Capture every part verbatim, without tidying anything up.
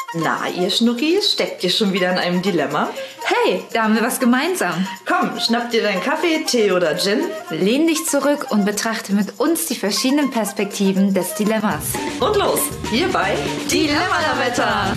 Na, ihr Schnuckis, steckt ihr schon wieder in einem Dilemma? Hey, da haben wir was gemeinsam. Komm, schnapp dir deinen Kaffee, Tee oder Gin. Lehn dich zurück und betrachte mit uns die verschiedenen Perspektiven des Dilemmas. Und los, hier bei Dilemma-Lametta.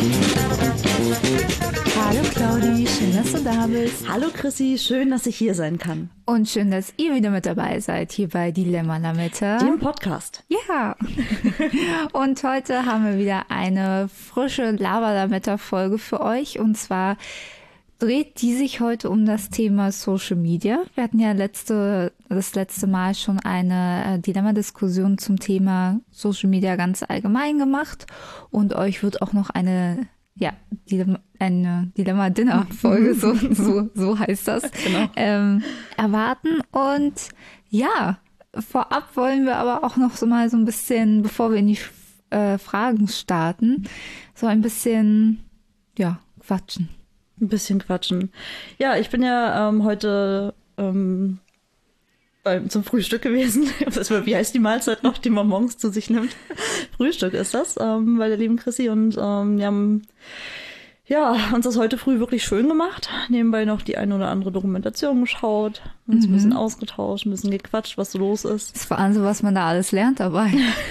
Hallo Claudi, schön, dass du da bist. Hallo Chrissy, schön, dass ich hier sein kann. Und schön, dass ihr wieder mit dabei seid, hier bei Dilemma-Lametta. Dem Podcast. Ja. Und heute haben wir wieder eine frische Lava-Lametta-Folge für euch. Und zwar dreht die sich heute um das Thema Social Media. Wir hatten ja letzte, das letzte Mal schon eine Dilemma-Diskussion zum Thema Social Media ganz allgemein gemacht. Und euch wird auch noch eine Ja, Dilemma, eine Dilemma-Dinner-Folge, so, so, so heißt das, genau. ähm, erwarten. Und ja, vorab wollen wir aber auch noch so mal so ein bisschen, bevor wir in die äh, Fragen starten, so ein bisschen, ja, quatschen. Ein bisschen quatschen. Ja, ich bin ja ähm, heute ähm, beim, zum Frühstück gewesen. Wie heißt die Mahlzeit noch, die man morgens zu sich nimmt? Frühstück ist das, ähm, bei der lieben Chrissy. Und ähm, wir haben ja, uns das heute früh wirklich schön gemacht. Nebenbei noch die eine oder andere Dokumentation geschaut, uns mhm. ein bisschen ausgetauscht, ein bisschen gequatscht, was so los ist. Das ist vor allem so, was man da alles lernt dabei.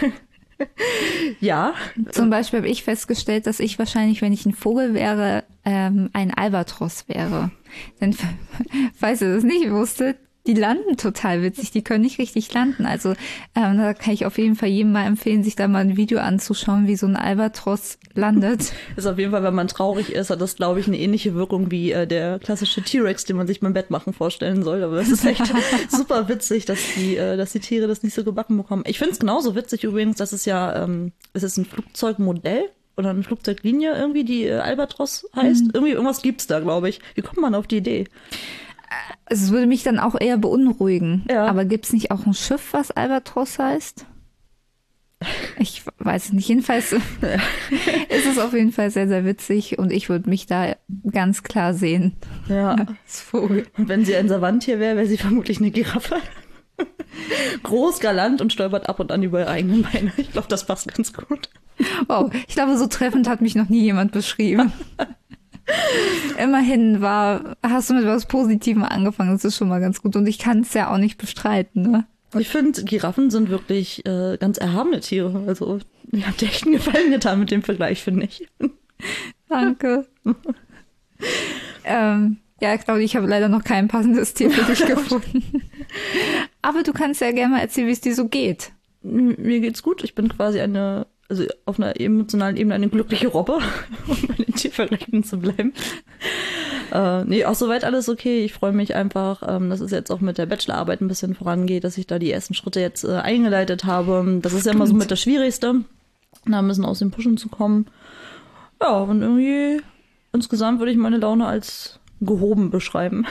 Ja. Zum Beispiel habe ich festgestellt, dass ich wahrscheinlich, wenn ich ein Vogel wäre, ähm, ein Albatros wäre. Denn, falls ihr das nicht wusstet, die landen total witzig, die können nicht richtig landen. Also ähm, da kann ich auf jeden Fall jedem mal empfehlen, sich da mal ein Video anzuschauen, wie so ein Albatros landet. Ist auf jeden Fall, wenn man traurig ist, hat das, glaube ich, eine ähnliche Wirkung wie äh, der klassische T-Rex, den man sich beim Bett machen vorstellen soll. Aber es ist echt super witzig, dass die, äh, dass die Tiere das nicht so gebacken bekommen. Ich finde es genauso witzig übrigens, dass es ja, ähm, es ist ein Flugzeugmodell oder eine Flugzeuglinie irgendwie, die äh, Albatros heißt. Mhm. Irgendwie irgendwas gibt's da, glaube ich. Wie kommt man auf die Idee? Also es würde mich dann auch eher beunruhigen. Ja. Aber gibt es nicht auch ein Schiff, was Albatros heißt? Ich weiß es nicht. Jedenfalls ist es auf jeden Fall sehr, sehr witzig und ich würde mich da ganz klar sehen. Ja. Als Vogel. Und wenn sie ein Savanttier wäre, wäre sie vermutlich eine Giraffe. Groß, galant und stolpert ab und an über ihre eigenen Beine. Ich glaube, das passt ganz gut. Wow, ich glaube, so treffend hat mich noch nie jemand beschrieben. Immerhin war, hast du mit was Positivem angefangen, das ist schon mal ganz gut und ich kann es ja auch nicht bestreiten, ne? Ich finde, Giraffen sind wirklich äh, ganz erhabene Tiere, also mir hat echt einen Gefallen getan mit dem Vergleich, finde ich. Danke. ähm, ja, Claudia, ich habe leider noch kein passendes Tier für dich gefunden. Aber du kannst ja gerne mal erzählen, wie es dir so geht. Mir geht's gut, ich bin quasi eine also auf einer emotionalen Ebene eine glückliche Robbe, um bei den Tiervergleichen zu bleiben. Äh, nee, auch soweit alles okay. Ich freue mich einfach, ähm, dass es jetzt auch mit der Bachelorarbeit ein bisschen vorangeht, dass ich da die ersten Schritte jetzt äh, eingeleitet habe. Das ist ja immer so mit das Schwierigste, da ein bisschen aus dem Pushen zu kommen. Ja, und irgendwie insgesamt würde ich meine Laune als gehoben beschreiben.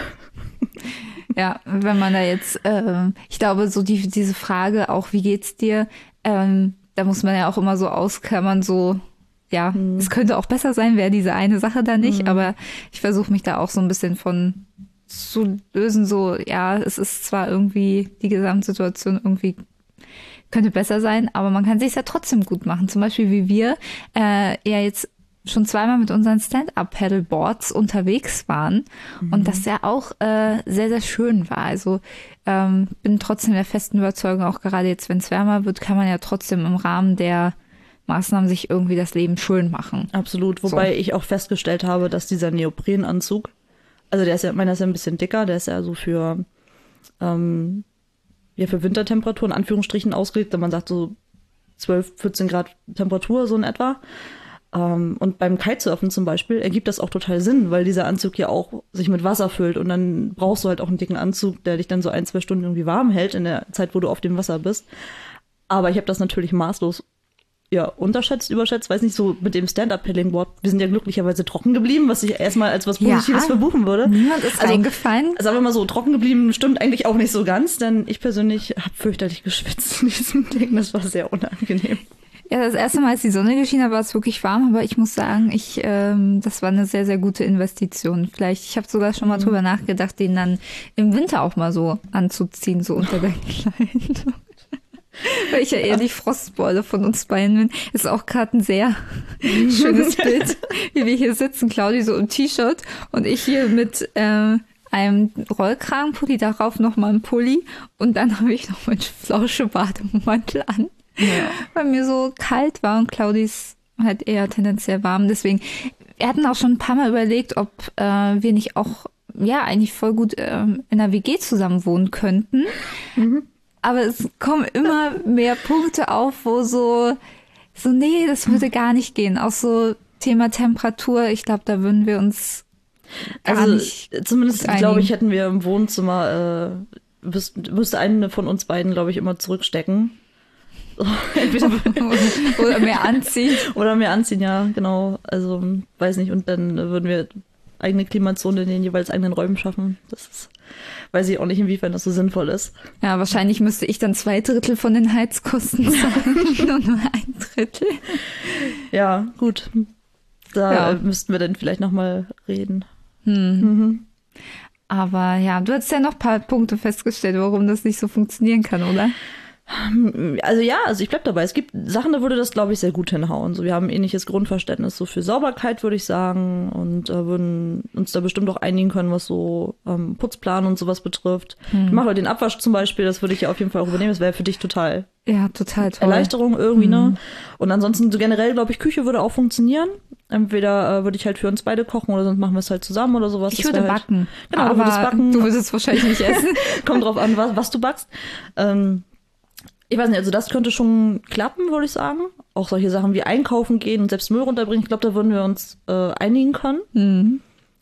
Ja, wenn man da jetzt, äh, ich glaube, so die, diese Frage auch, wie geht's dir, ähm, da muss man ja auch immer so ausklammern, so, ja, mhm. es könnte auch besser sein, wäre diese eine Sache da nicht, mhm. aber ich versuche mich da auch so ein bisschen von zu lösen, so, ja, es ist zwar irgendwie, die Gesamtsituation irgendwie könnte besser sein, aber man kann sich ja trotzdem gut machen. Zum Beispiel wie wir äh, ja jetzt schon zweimal mit unseren Stand-Up-Paddleboards unterwegs waren mhm. und das ja auch äh, sehr, sehr schön war. Also ähm, bin trotzdem der festen Überzeugung, auch gerade jetzt, wenn es wärmer wird, kann man ja trotzdem im Rahmen der Maßnahmen sich irgendwie das Leben schön machen. Absolut, wobei so. ich auch festgestellt habe, dass dieser Neoprenanzug, also der ist ja, meiner ist ja ein bisschen dicker, der ist ja so für, ähm, ja, für Wintertemperaturen, in Anführungsstrichen ausgelegt, wenn man sagt so zwölf, vierzehn Grad Temperatur, so in etwa. Um, und beim Kitesurfen zum Beispiel ergibt das auch total Sinn, weil dieser Anzug ja auch sich mit Wasser füllt und dann brauchst du halt auch einen dicken Anzug, der dich dann so ein, zwei Stunden irgendwie warm hält in der Zeit, wo du auf dem Wasser bist. Aber ich habe das natürlich maßlos ja, unterschätzt, überschätzt, weiß nicht, so mit dem Stand-Up-Paddling-Board. Wir sind ja glücklicherweise trocken geblieben, was ich erstmal als was Positives ja, verbuchen würde. Niemand ist also, eingefallen. Sagen wir mal so, trocken geblieben stimmt eigentlich auch nicht so ganz, denn ich persönlich habe fürchterlich geschwitzt in diesem Ding. Das war sehr unangenehm. Ja, das erste Mal, als die Sonne geschienen hat, war es wirklich warm, aber ich muss sagen, ich, ähm, das war eine sehr, sehr gute Investition. Vielleicht, ich habe sogar schon mal mhm. drüber nachgedacht, den dann im Winter auch mal so anzuziehen, so unter der Kleidung. Weil ich ja eher die Frostbeule von uns beiden bin. Ist auch gerade ein sehr schönes Bild, wie wir hier sitzen. Claudi so im T-Shirt und ich hier mit äh, einem Rollkragenpulli, darauf nochmal ein Pulli und dann habe ich noch meinen Flauschebad-Mantel an, ja. Weil mir so kalt war und Claudis halt eher tendenziell warm. Deswegen, wir hatten auch schon ein paar Mal überlegt, ob äh, wir nicht auch, ja, eigentlich voll gut äh, in einer W G zusammen wohnen könnten. Mhm. Aber es kommen immer mehr Punkte auf, wo so, so, nee, das würde gar nicht gehen. Auch so Thema Temperatur, ich glaube, da würden wir uns gar also, nicht zumindest, glaube ich, hätten wir im Wohnzimmer, äh, müsste, müsste eine von uns beiden, glaube ich, immer zurückstecken. Entweder oder mehr anziehen. Oder mehr anziehen, ja, genau. Also, weiß nicht. Und dann würden wir eigene Klimazone in den jeweils eigenen Räumen schaffen. Das ist, weiß ich auch nicht, inwiefern das so sinnvoll ist. Ja, wahrscheinlich müsste ich dann zwei Drittel von den Heizkosten zahlen und nur ein Drittel. Ja, gut. Da ja. müssten wir dann vielleicht nochmal reden. Hm. Mhm. Aber ja, du hast ja noch ein paar Punkte festgestellt, warum das nicht so funktionieren kann, oder? Also ja, also ich bleib dabei. Es gibt Sachen, da würde das, glaube ich, sehr gut hinhauen. So, wir haben ein ähnliches Grundverständnis so für Sauberkeit, würde ich sagen, und äh, würden uns da bestimmt auch einigen können, was so ähm, Putzplan und sowas betrifft. Hm. Ich mache den Abwasch zum Beispiel, das würde ich ja auf jeden Fall auch übernehmen. Das wäre für dich total ja, total toll. Erleichterung irgendwie, hm. ne? Und ansonsten so generell, glaube ich, Küche würde auch funktionieren. Entweder äh, würde ich halt für uns beide kochen oder sonst machen wir es halt zusammen oder sowas. Ich das würde halt, backen. Genau, aber du würdest backen. Du würdest wahrscheinlich nicht essen. Kommt drauf an, was, was du backst. Ähm, Ich weiß nicht, also das könnte schon klappen, würde ich sagen. Auch solche Sachen wie einkaufen gehen und selbst Müll runterbringen. Ich glaube, da würden wir uns äh, einigen können. Mhm.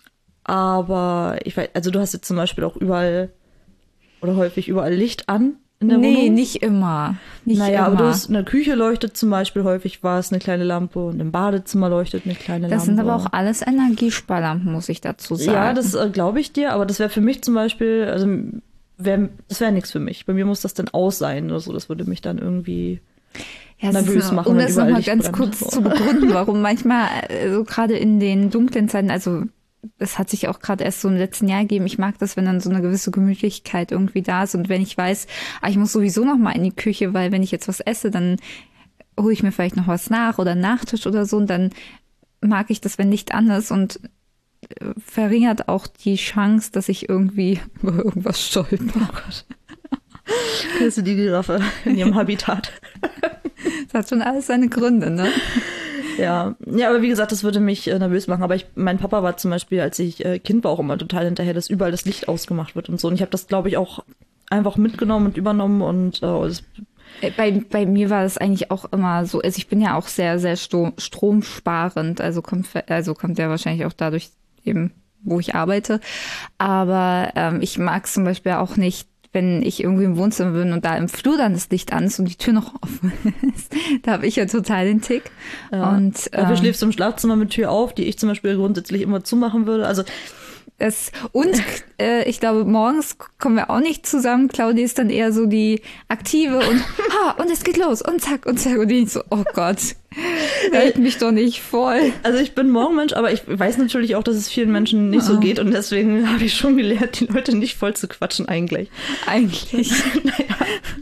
Aber ich weiß, also du hast jetzt zum Beispiel auch überall oder häufig überall Licht an in der nee, Wohnung. Nee, nicht immer. Nicht naja, immer. aber du hast in der Küche leuchtet zum Beispiel häufig was, eine kleine Lampe und im Badezimmer leuchtet eine kleine das Lampe. Das sind aber auch alles Energiesparlampen, muss ich dazu sagen. Ja, das äh, glaube ich dir, aber das wäre für mich zum Beispiel, also Wär, das wäre nichts für mich. Bei mir muss das dann aus sein oder so. Das würde mich dann irgendwie ja, nervös ist, machen. Um das nochmal ganz brennt. kurz zu begründen, warum manchmal so gerade in den dunklen Zeiten, also es hat sich auch gerade erst so im letzten Jahr gegeben, ich mag das, wenn dann so eine gewisse Gemütlichkeit irgendwie da ist und wenn ich weiß, ah, ich muss sowieso noch mal in die Küche, weil wenn ich jetzt was esse, dann hole ich mir vielleicht noch was nach oder einen Nachtisch oder so und dann mag ich das, wenn Licht an ist und verringert auch die Chance, dass ich irgendwie über irgendwas stolper. Oh Gott. Das ist die Giraffe in ihrem Habitat. Das hat schon alles seine Gründe, ne? Ja, ja, aber wie gesagt, das würde mich äh, nervös machen. Aber ich, mein Papa war zum Beispiel, als ich äh, Kind war, auch immer total hinterher, dass überall das Licht ausgemacht wird und so. Und ich habe das, glaube ich, auch einfach mitgenommen und übernommen und äh, das Bei, bei mir war das eigentlich auch immer so, also ich bin ja auch sehr, sehr strom, stromsparend, also kommt, also kommt ja wahrscheinlich auch dadurch eben, wo ich arbeite. Aber ähm, ich mag es zum Beispiel auch nicht, wenn ich irgendwie im Wohnzimmer bin und da im Flur dann das Licht an ist und die Tür noch offen ist. Da habe ich ja total den Tick. Ja. Und, Dafür ähm, schläfst du im Schlafzimmer mit Tür auf, die ich zum Beispiel grundsätzlich immer zumachen würde. Also Es, und äh, ich glaube, morgens kommen wir auch nicht zusammen. Claudia ist dann eher so die Aktive und ha, und es geht los und zack und zack. Und ich so, oh Gott, hält mich doch nicht voll. Also ich bin Morgenmensch, aber ich weiß natürlich auch, dass es vielen Menschen nicht oh. so geht. Und deswegen habe ich schon gelernt, die Leute nicht voll zu quatschen eigentlich. Eigentlich. Naja.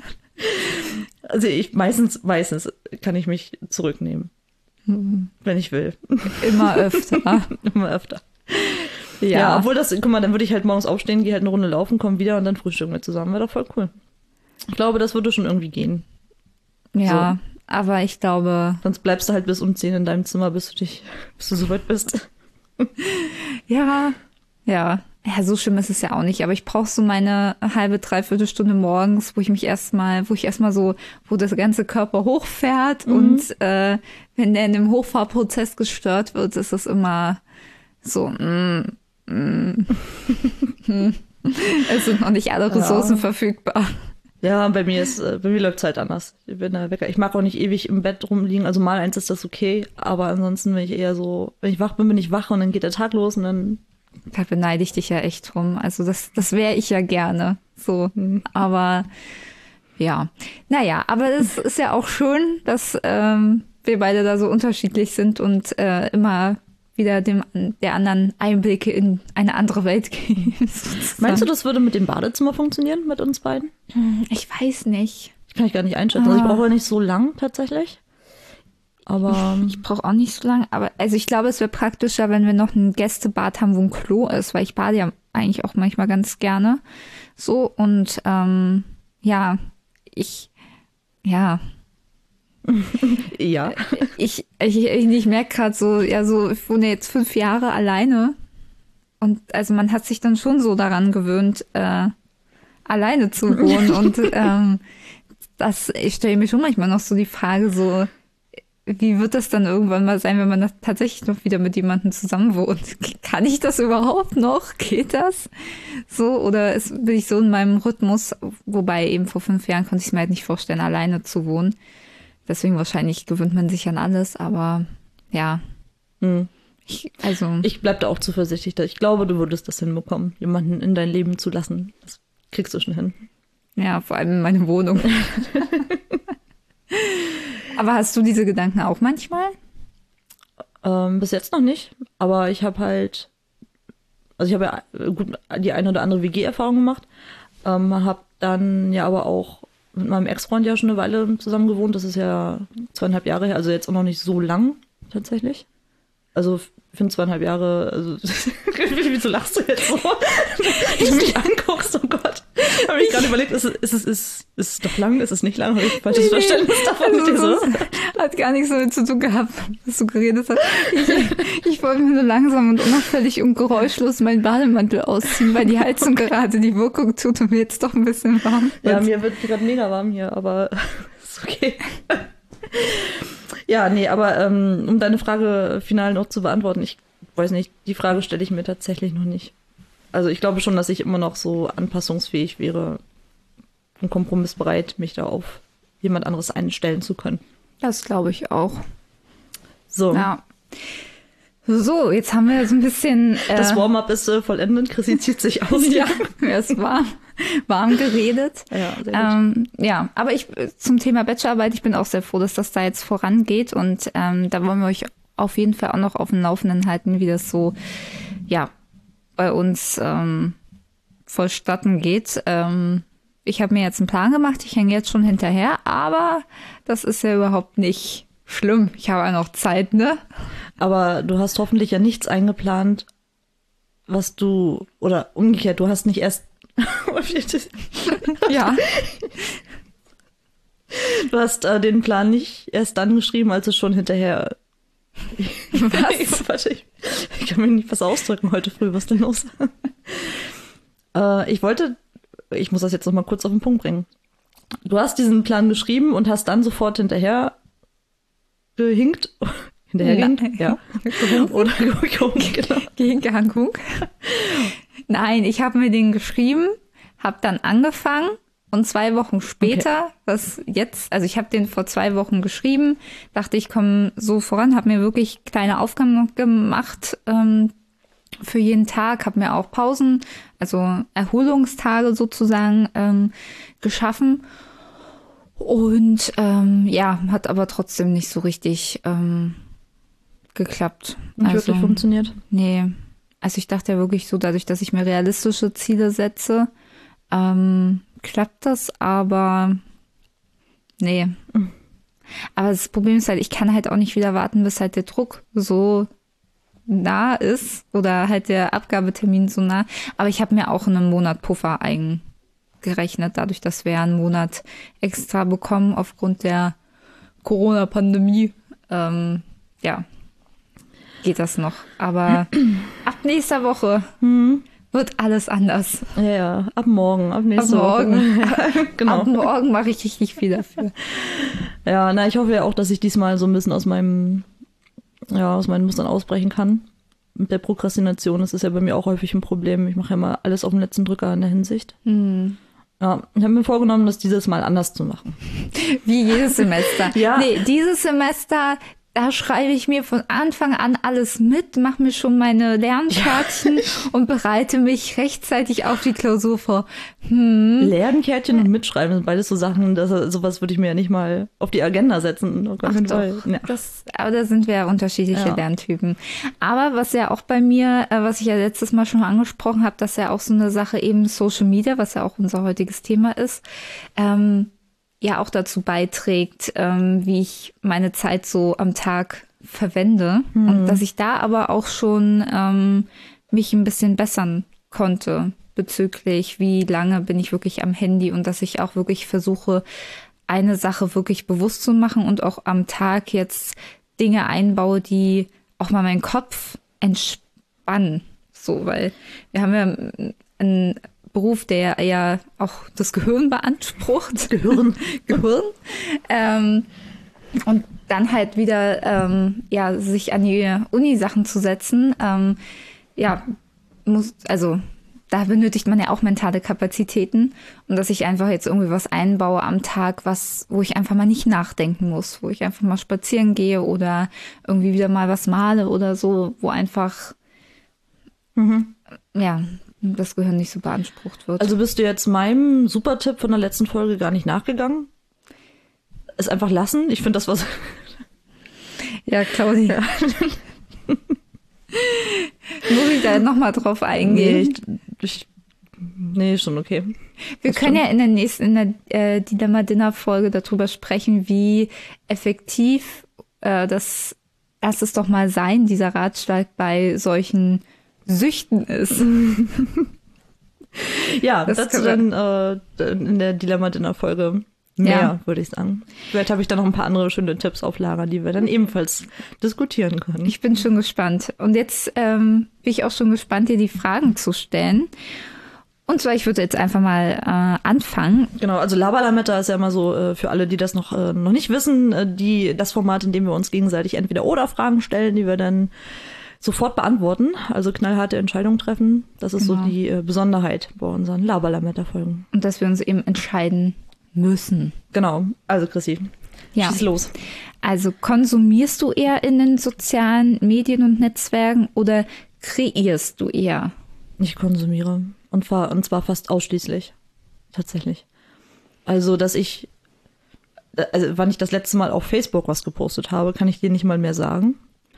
Also ich meistens, meistens kann ich mich zurücknehmen, hm. wenn ich will. Immer öfter. Immer öfter. Ja. ja, obwohl das, guck mal, dann würde ich halt morgens aufstehen, gehe halt eine Runde laufen, komme wieder und dann frühstücken wir zusammen. Wäre doch voll cool. Ich glaube, das würde schon irgendwie gehen. Ja, so. Aber ich glaube... Sonst bleibst du halt bis um zehn in deinem Zimmer, bis du dich, bis du soweit bist. Ja, ja. Ja, so schlimm ist es ja auch nicht, aber ich brauche so meine halbe, dreiviertel Stunde morgens, wo ich mich erstmal, wo ich erstmal so, wo das ganze Körper hochfährt mhm. und äh, wenn der in dem Hochfahrprozess gestört wird, ist das immer so, mm, mm. Es sind noch nicht alle Ressourcen ja. verfügbar. Ja, bei mir ist, bei mir läuft es halt anders. Ich bin da Wecker. Ich mag auch nicht ewig im Bett rumliegen. Also mal eins ist das okay, aber ansonsten bin ich eher so, wenn ich wach bin, bin ich wach und dann geht der Tag los und dann. Da beneide ich dich ja echt drum. Also das, das wäre ich ja gerne. So, mhm. aber ja. Naja, aber es ist ja auch schön, dass ähm, wir beide da so unterschiedlich sind und äh, immer wieder dem der anderen Einblicke in eine andere Welt geben. Meinst du, das würde mit dem Badezimmer funktionieren, mit uns beiden? Ich weiß nicht. Ich kann ich gar nicht einschätzen. Ah. Also ich brauche nicht so lang tatsächlich. Aber Ich brauche auch nicht so lange, aber also ich glaube, es wäre praktischer, wenn wir noch ein Gästebad haben, wo ein Klo ist, weil ich bade ja eigentlich auch manchmal ganz gerne. So und ähm, ja, ich, ja, ja. ich, ich, ich, ich merke gerade so, ja, so, ich wohne jetzt fünf Jahre alleine und also man hat sich dann schon so daran gewöhnt, äh, alleine zu wohnen und ähm, das, ich stelle mir schon manchmal noch so die Frage so, wie wird das dann irgendwann mal sein, wenn man das tatsächlich noch wieder mit jemandem zusammen wohnt? Kann ich das überhaupt noch? Geht das? So, oder ist, bin ich so in meinem Rhythmus, wobei eben vor fünf Jahren konnte ich mir halt nicht vorstellen, alleine zu wohnen. Deswegen wahrscheinlich gewöhnt man sich an alles, aber ja. Hm. Ich, also. Ich bleib da auch zuversichtlich. Ich glaube, du würdest das hinbekommen, jemanden in dein Leben zu lassen. Das kriegst du schon hin. Ja, vor allem in meine Wohnung. Aber hast du diese Gedanken auch manchmal? Ähm, bis jetzt noch nicht, aber ich habe halt, also ich habe ja gut die eine oder andere W G-Erfahrung gemacht, ähm, habe dann ja aber auch mit meinem Ex-Freund ja schon eine Weile zusammen gewohnt, das ist ja zweieinhalb Jahre her, also jetzt auch noch nicht so lang tatsächlich. Also ich finde zweieinhalb Jahre, also wieso lachst du jetzt so? Wenn du mich anguckst, oh Gott. Ich habe mich gerade überlegt, ist es, ist, es, ist, ist es doch lang, ist es nicht lang? Habe ich ein falsches Nee, Verständnis davon? also Ich so. das hat gar nichts damit zu tun gehabt, was du geredet hast. Ich, ich wollte mir nur langsam und unauffällig und geräuschlos meinen Bademantel ausziehen, weil die Heizung gerade die Wirkung tut und mir jetzt doch ein bisschen warm wird. Ja, mir wird gerade mega warm hier, aber ist okay. Ja, nee, aber ähm, um deine Frage final noch zu beantworten, ich weiß nicht, die Frage stelle ich mir tatsächlich noch nicht. Also ich glaube schon, dass ich immer noch so anpassungsfähig wäre und kompromissbereit, mich da auf jemand anderes einstellen zu können. Das glaube ich auch. So, Ja. So, jetzt haben wir so ein bisschen. Äh, das Warm-up ist äh, vollendet. Chrissy zieht sich aus. ja, es war warm geredet. Ja, sehr gut. Ähm, ja, aber ich zum Thema Bachelorarbeit, ich bin auch sehr froh, dass das da jetzt vorangeht und ähm, da wollen wir euch auf jeden Fall auch noch auf dem Laufenden halten, wie das so, ja, bei uns ähm, vonstatten geht. Ähm, ich habe mir jetzt einen Plan gemacht, ich hänge jetzt schon hinterher, aber das ist ja überhaupt nicht schlimm. Ich habe ja noch Zeit, ne? Aber du hast hoffentlich ja nichts eingeplant, was du, oder umgekehrt, du hast nicht erst, Ja. du hast äh, den Plan nicht erst dann geschrieben, als es schon hinterher. Was? Warte, ich, ich kann mir nicht was ausdrücken heute früh, was denn los? äh, ich wollte, ich muss das jetzt noch mal kurz auf den Punkt bringen. Du hast diesen Plan geschrieben und hast dann sofort hinterher gehinkt. Hinterhergehend? Ja. Oder gehunkt, genau. Gehangung. Nein, ich habe mir den geschrieben, habe dann angefangen und zwei Wochen später, okay. was jetzt, also ich habe den vor zwei Wochen geschrieben, dachte ich komme so voran, habe mir wirklich kleine Aufgaben gemacht ähm, für jeden Tag, habe mir auch Pausen, also Erholungstage sozusagen ähm, geschaffen und ähm, ja, hat aber trotzdem nicht so richtig ähm, geklappt. Nicht also, wirklich funktioniert? Nee. Also ich dachte ja wirklich so, dadurch, dass ich mir realistische Ziele setze, ähm, klappt das, aber nee. Mhm. Aber das Problem ist halt, ich kann halt auch nicht wieder warten, bis halt der Druck so nah ist oder halt der Abgabetermin so nah. Aber ich habe mir auch einen Monat Puffer eingerechnet, dadurch, dass wir ja einen Monat extra bekommen aufgrund der Corona-Pandemie. Ähm, ja. Geht das noch. Aber ab nächster Woche hm. wird alles anders. Ja, ja, ab morgen, ab nächster ab morgen. Woche. Genau. Ab morgen mache ich richtig viel dafür. Ja, na, ich hoffe ja auch, dass ich diesmal so ein bisschen aus meinem, ja, aus meinen Mustern ausbrechen kann. Mit der Prokrastination, das ist ja bei mir auch häufig ein Problem. Ich mache ja immer alles auf den letzten Drücker in der Hinsicht. Hm. Ja, ich habe mir vorgenommen, das dieses Mal anders zu machen. Wie jedes Semester. Ja. Nee, dieses Semester, da schreibe ich mir von Anfang an alles mit, mache mir schon meine Lernkärtchen ja. und bereite mich rechtzeitig auf die Klausur vor. Hm. Lernkärtchen und Mitschreiben sind beides so Sachen, das, sowas würde ich mir ja nicht mal auf die Agenda setzen. Ach doch, ja. das, aber da sind wir ja unterschiedliche ja. Lerntypen. Aber was ja auch bei mir, was ich ja letztes Mal schon angesprochen habe, dass ja auch so eine Sache eben Social Media, was ja auch unser heutiges Thema ist, ähm, ja auch dazu beiträgt, ähm, wie ich meine Zeit so am Tag verwende. Mhm. Und dass ich da aber auch schon ähm, mich ein bisschen bessern konnte bezüglich, wie lange bin ich wirklich am Handy und dass ich auch wirklich versuche, eine Sache wirklich bewusst zu machen und auch am Tag jetzt Dinge einbaue, die auch mal meinen Kopf entspannen. So, weil wir haben ja einen Beruf, der ja auch das Gehirn beansprucht. Gehirn. Gehirn. Ähm, und dann halt wieder ähm, ja, sich an die Uni-Sachen zu setzen, ähm, ja, muss, also da benötigt man ja auch mentale Kapazitäten und dass ich einfach jetzt irgendwie was einbaue am Tag, was, wo ich einfach mal nicht nachdenken muss, wo ich einfach mal spazieren gehe oder irgendwie wieder mal was male oder so, wo einfach mhm. ja, das Gehirn nicht so beansprucht wird. Also bist du jetzt meinem Supertipp von der letzten Folge gar nicht nachgegangen? Es einfach lassen? Ich finde, das war so... Ja, Claudia. Ja. Muss ich da nochmal drauf eingehen? Nee, ich, nee, schon okay. Wir das können schon. ja in der nächsten, in der äh, Dilemma-Dinner-Folge darüber sprechen, wie effektiv äh, das Lass es doch mal sein, dieser Ratschlag bei solchen Süchten ist. Ja, das dazu dann äh, in der Dilemma-Dinner-Folge mehr, ja. würde ich sagen. Vielleicht habe ich da noch ein paar andere schöne Tipps auf Lager, die wir dann ebenfalls diskutieren können. Ich bin schon gespannt. Und jetzt ähm, bin ich auch schon gespannt, dir die Fragen zu stellen. Und zwar, ich würde jetzt einfach mal äh, anfangen. Genau, also Laberlametta ist ja immer so, äh, für alle, die das noch, äh, noch nicht wissen, äh, die, das Format, in dem wir uns gegenseitig entweder oder Fragen stellen, die wir dann sofort beantworten, also knallharte Entscheidungen treffen. Das ist genau. so die äh, Besonderheit bei unseren Laberlametta-Folgen. Und dass wir uns eben entscheiden müssen. Genau, also Chrissy, ja. schieß los. Also konsumierst du eher in den sozialen Medien und Netzwerken oder kreierst du eher? Ich konsumiere und zwar, und zwar fast ausschließlich, tatsächlich. Also, dass ich, also wann ich das letzte Mal auf Facebook was gepostet habe, kann ich dir nicht mal mehr sagen.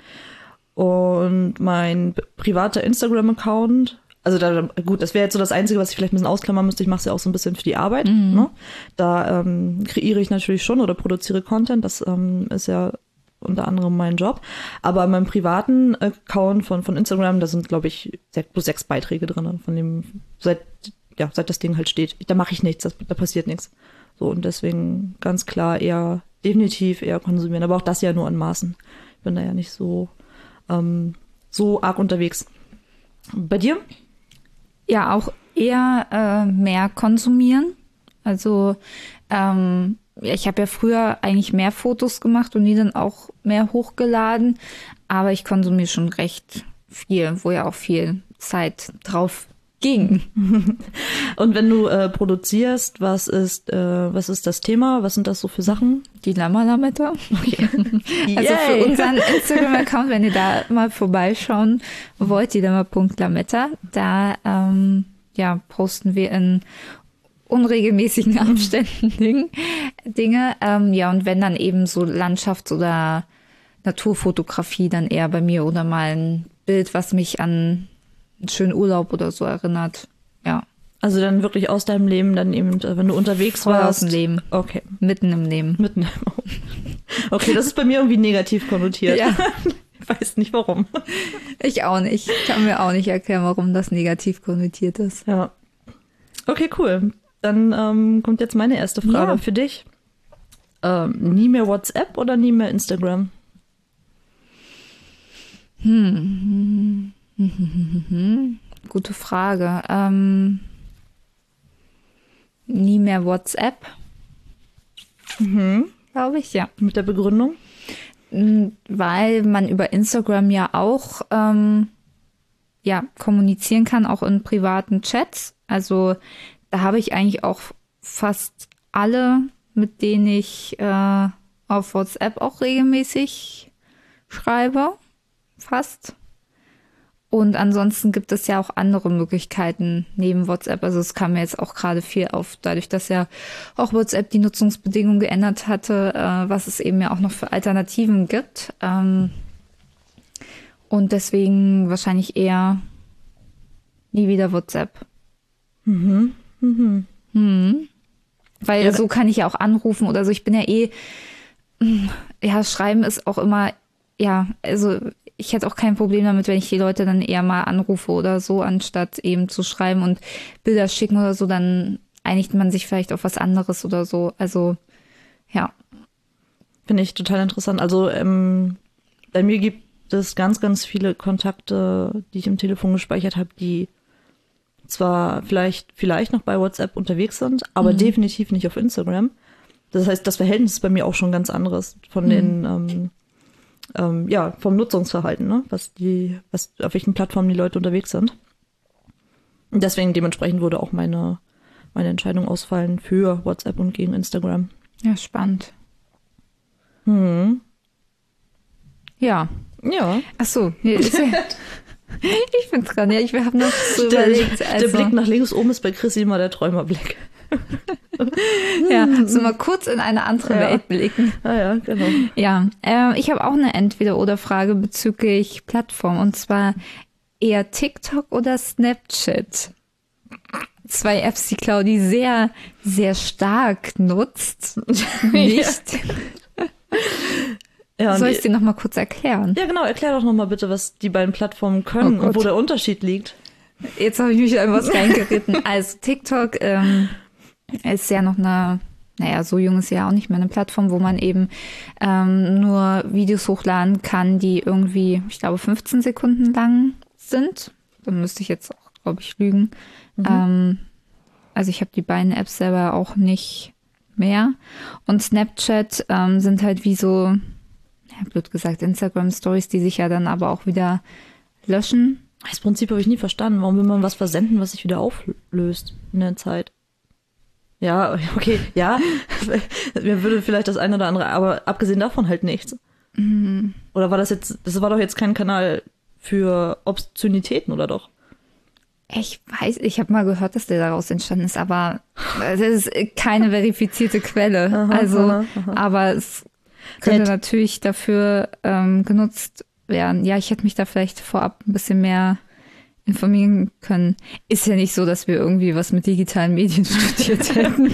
Und mein privater Instagram-Account, also da, gut, das wäre jetzt so das Einzige, was ich vielleicht ein bisschen ausklammern müsste. Ich mache es ja auch so ein bisschen für die Arbeit. Mhm. Ne? Da ähm, kreiere ich natürlich schon oder produziere Content. Das ähm, ist ja unter anderem mein Job. Aber in meinem privaten Account von, von Instagram, da sind, glaube ich, bloß sechs Beiträge drin, von dem, seit, ja, seit das Ding halt steht. Da mache ich nichts, das, da passiert nichts. So, und deswegen ganz klar eher, definitiv eher konsumieren. Aber auch das ja nur an Maßen. Ich bin da ja nicht so, ähm, so arg unterwegs. Bei dir? Ja, auch eher äh, mehr konsumieren. Also, ähm, ich habe ja früher eigentlich mehr Fotos gemacht und die dann auch mehr hochgeladen, aber ich konsumiere schon recht viel, wo ja auch viel Zeit drauf ging. Und wenn du äh, produzierst, was ist äh, was ist das Thema? Was sind das so für Sachen? Dilemma-Lametta. Okay. Also für unseren Instagram-Account, wenn ihr da mal vorbeischauen wollt, dilemma punkt lametta, da ähm, ja, posten wir in unregelmäßigen Abständen Ding, Dinge. Ähm, ja, und wenn dann eben so Landschafts- oder Naturfotografie, dann eher bei mir oder mal ein Bild, was mich an einen schönen Urlaub oder so erinnert. Ja. Also dann wirklich aus deinem Leben, dann eben, wenn du unterwegs Voll warst. Aus dem Leben. Okay. Mitten im Leben. Mitten im Okay, das ist bei mir irgendwie negativ konnotiert. Ja. Ich weiß nicht warum. Ich auch nicht. Ich kann mir auch nicht erklären, warum das negativ konnotiert ist. Ja. Okay, cool. Dann ähm, kommt jetzt meine erste Frage ja. für dich. Ähm, nie mehr WhatsApp oder nie mehr Instagram? Hm. Gute Frage. Ähm, nie mehr WhatsApp. Mhm. Glaube ich, ja. Mit der Begründung? Weil man über Instagram ja auch ähm, ja, kommunizieren kann, auch in privaten Chats. Also da habe ich eigentlich auch fast alle, mit denen ich äh, auf WhatsApp auch regelmäßig schreibe. Fast. Und ansonsten gibt es ja auch andere Möglichkeiten neben WhatsApp. Also es kam mir jetzt auch gerade viel auf, dadurch, dass ja auch WhatsApp die Nutzungsbedingungen geändert hatte, äh, was es eben ja auch noch für Alternativen gibt. Ähm, und deswegen wahrscheinlich eher nie wieder WhatsApp. Mhm. Mhm. Hm. Weil Ja. so kann ich ja auch anrufen oder so. Ich bin ja eh, ja, schreiben ist auch immer, ja, also ich hätte auch kein Problem damit, wenn ich die Leute dann eher mal anrufe oder so, anstatt eben zu schreiben und Bilder schicken oder so, dann einigt man sich vielleicht auf was anderes oder so. Also, ja. Finde ich total interessant. Also ähm, bei mir gibt es ganz, ganz viele Kontakte, die ich im Telefon gespeichert habe, die zwar vielleicht, vielleicht noch bei WhatsApp unterwegs sind, aber mhm. definitiv nicht auf Instagram. Das heißt, das Verhältnis ist bei mir auch schon ganz anderes von mhm. den, ähm, ähm, ja, vom Nutzungsverhalten, ne? Was die, was, auf welchen Plattformen die Leute unterwegs sind. Und deswegen dementsprechend würde auch meine, meine Entscheidung ausfallen für WhatsApp und gegen Instagram. Ja, spannend. Hm. Ja. Ja. Ach so. Nee, ist ja, ich bin dran. Ja, ich habe noch so der, überlegt. Also, der Blick nach links oben ist bei Chrissy immer der Träumerblick. Ja, so mal kurz in eine andere Ja. Welt blicken. Ah ja, genau. Ja, äh, ich habe auch eine Entweder-oder-Frage bezüglich Plattform. Und zwar eher TikTok oder Snapchat? Zwei Apps, die Claudi sehr, sehr stark nutzt. Nicht? Ja, Soll und ich es dir noch mal kurz erklären? Ja, genau. Erklär doch noch mal bitte, was die beiden Plattformen können Oh Gott. und wo der Unterschied liegt. Jetzt habe ich mich in was reingeritten. Also TikTok ähm, ist ja noch eine, naja, so jung ist ja auch nicht mehr eine Plattform, wo man eben ähm, nur Videos hochladen kann, die irgendwie, ich glaube, fünfzehn Sekunden lang sind. Da müsste ich jetzt auch, glaube ich, lügen. Mhm. Ähm, also ich habe die beiden Apps selber auch nicht mehr. Und Snapchat ähm, sind halt wie so, ja, blöd gesagt, Instagram-Stories, die sich ja dann aber auch wieder löschen. Das Prinzip habe ich nie verstanden. Warum will man was versenden, was sich wieder auflöst in der Zeit? Ja, okay, ja. Mir würde vielleicht das eine oder andere, aber abgesehen davon halt nichts. Mhm. Oder war das jetzt, das war doch jetzt kein Kanal für Obszönitäten, oder doch? Ich weiß, ich habe mal gehört, dass der daraus entstanden ist, aber das ist keine verifizierte Quelle. Aha, also, aha, aha. aber es könnte Nett. natürlich dafür ähm, genutzt werden. Ja, ich hätte mich da vielleicht vorab ein bisschen mehr informieren können. Ist ja nicht so, dass wir irgendwie was mit digitalen Medien studiert hätten.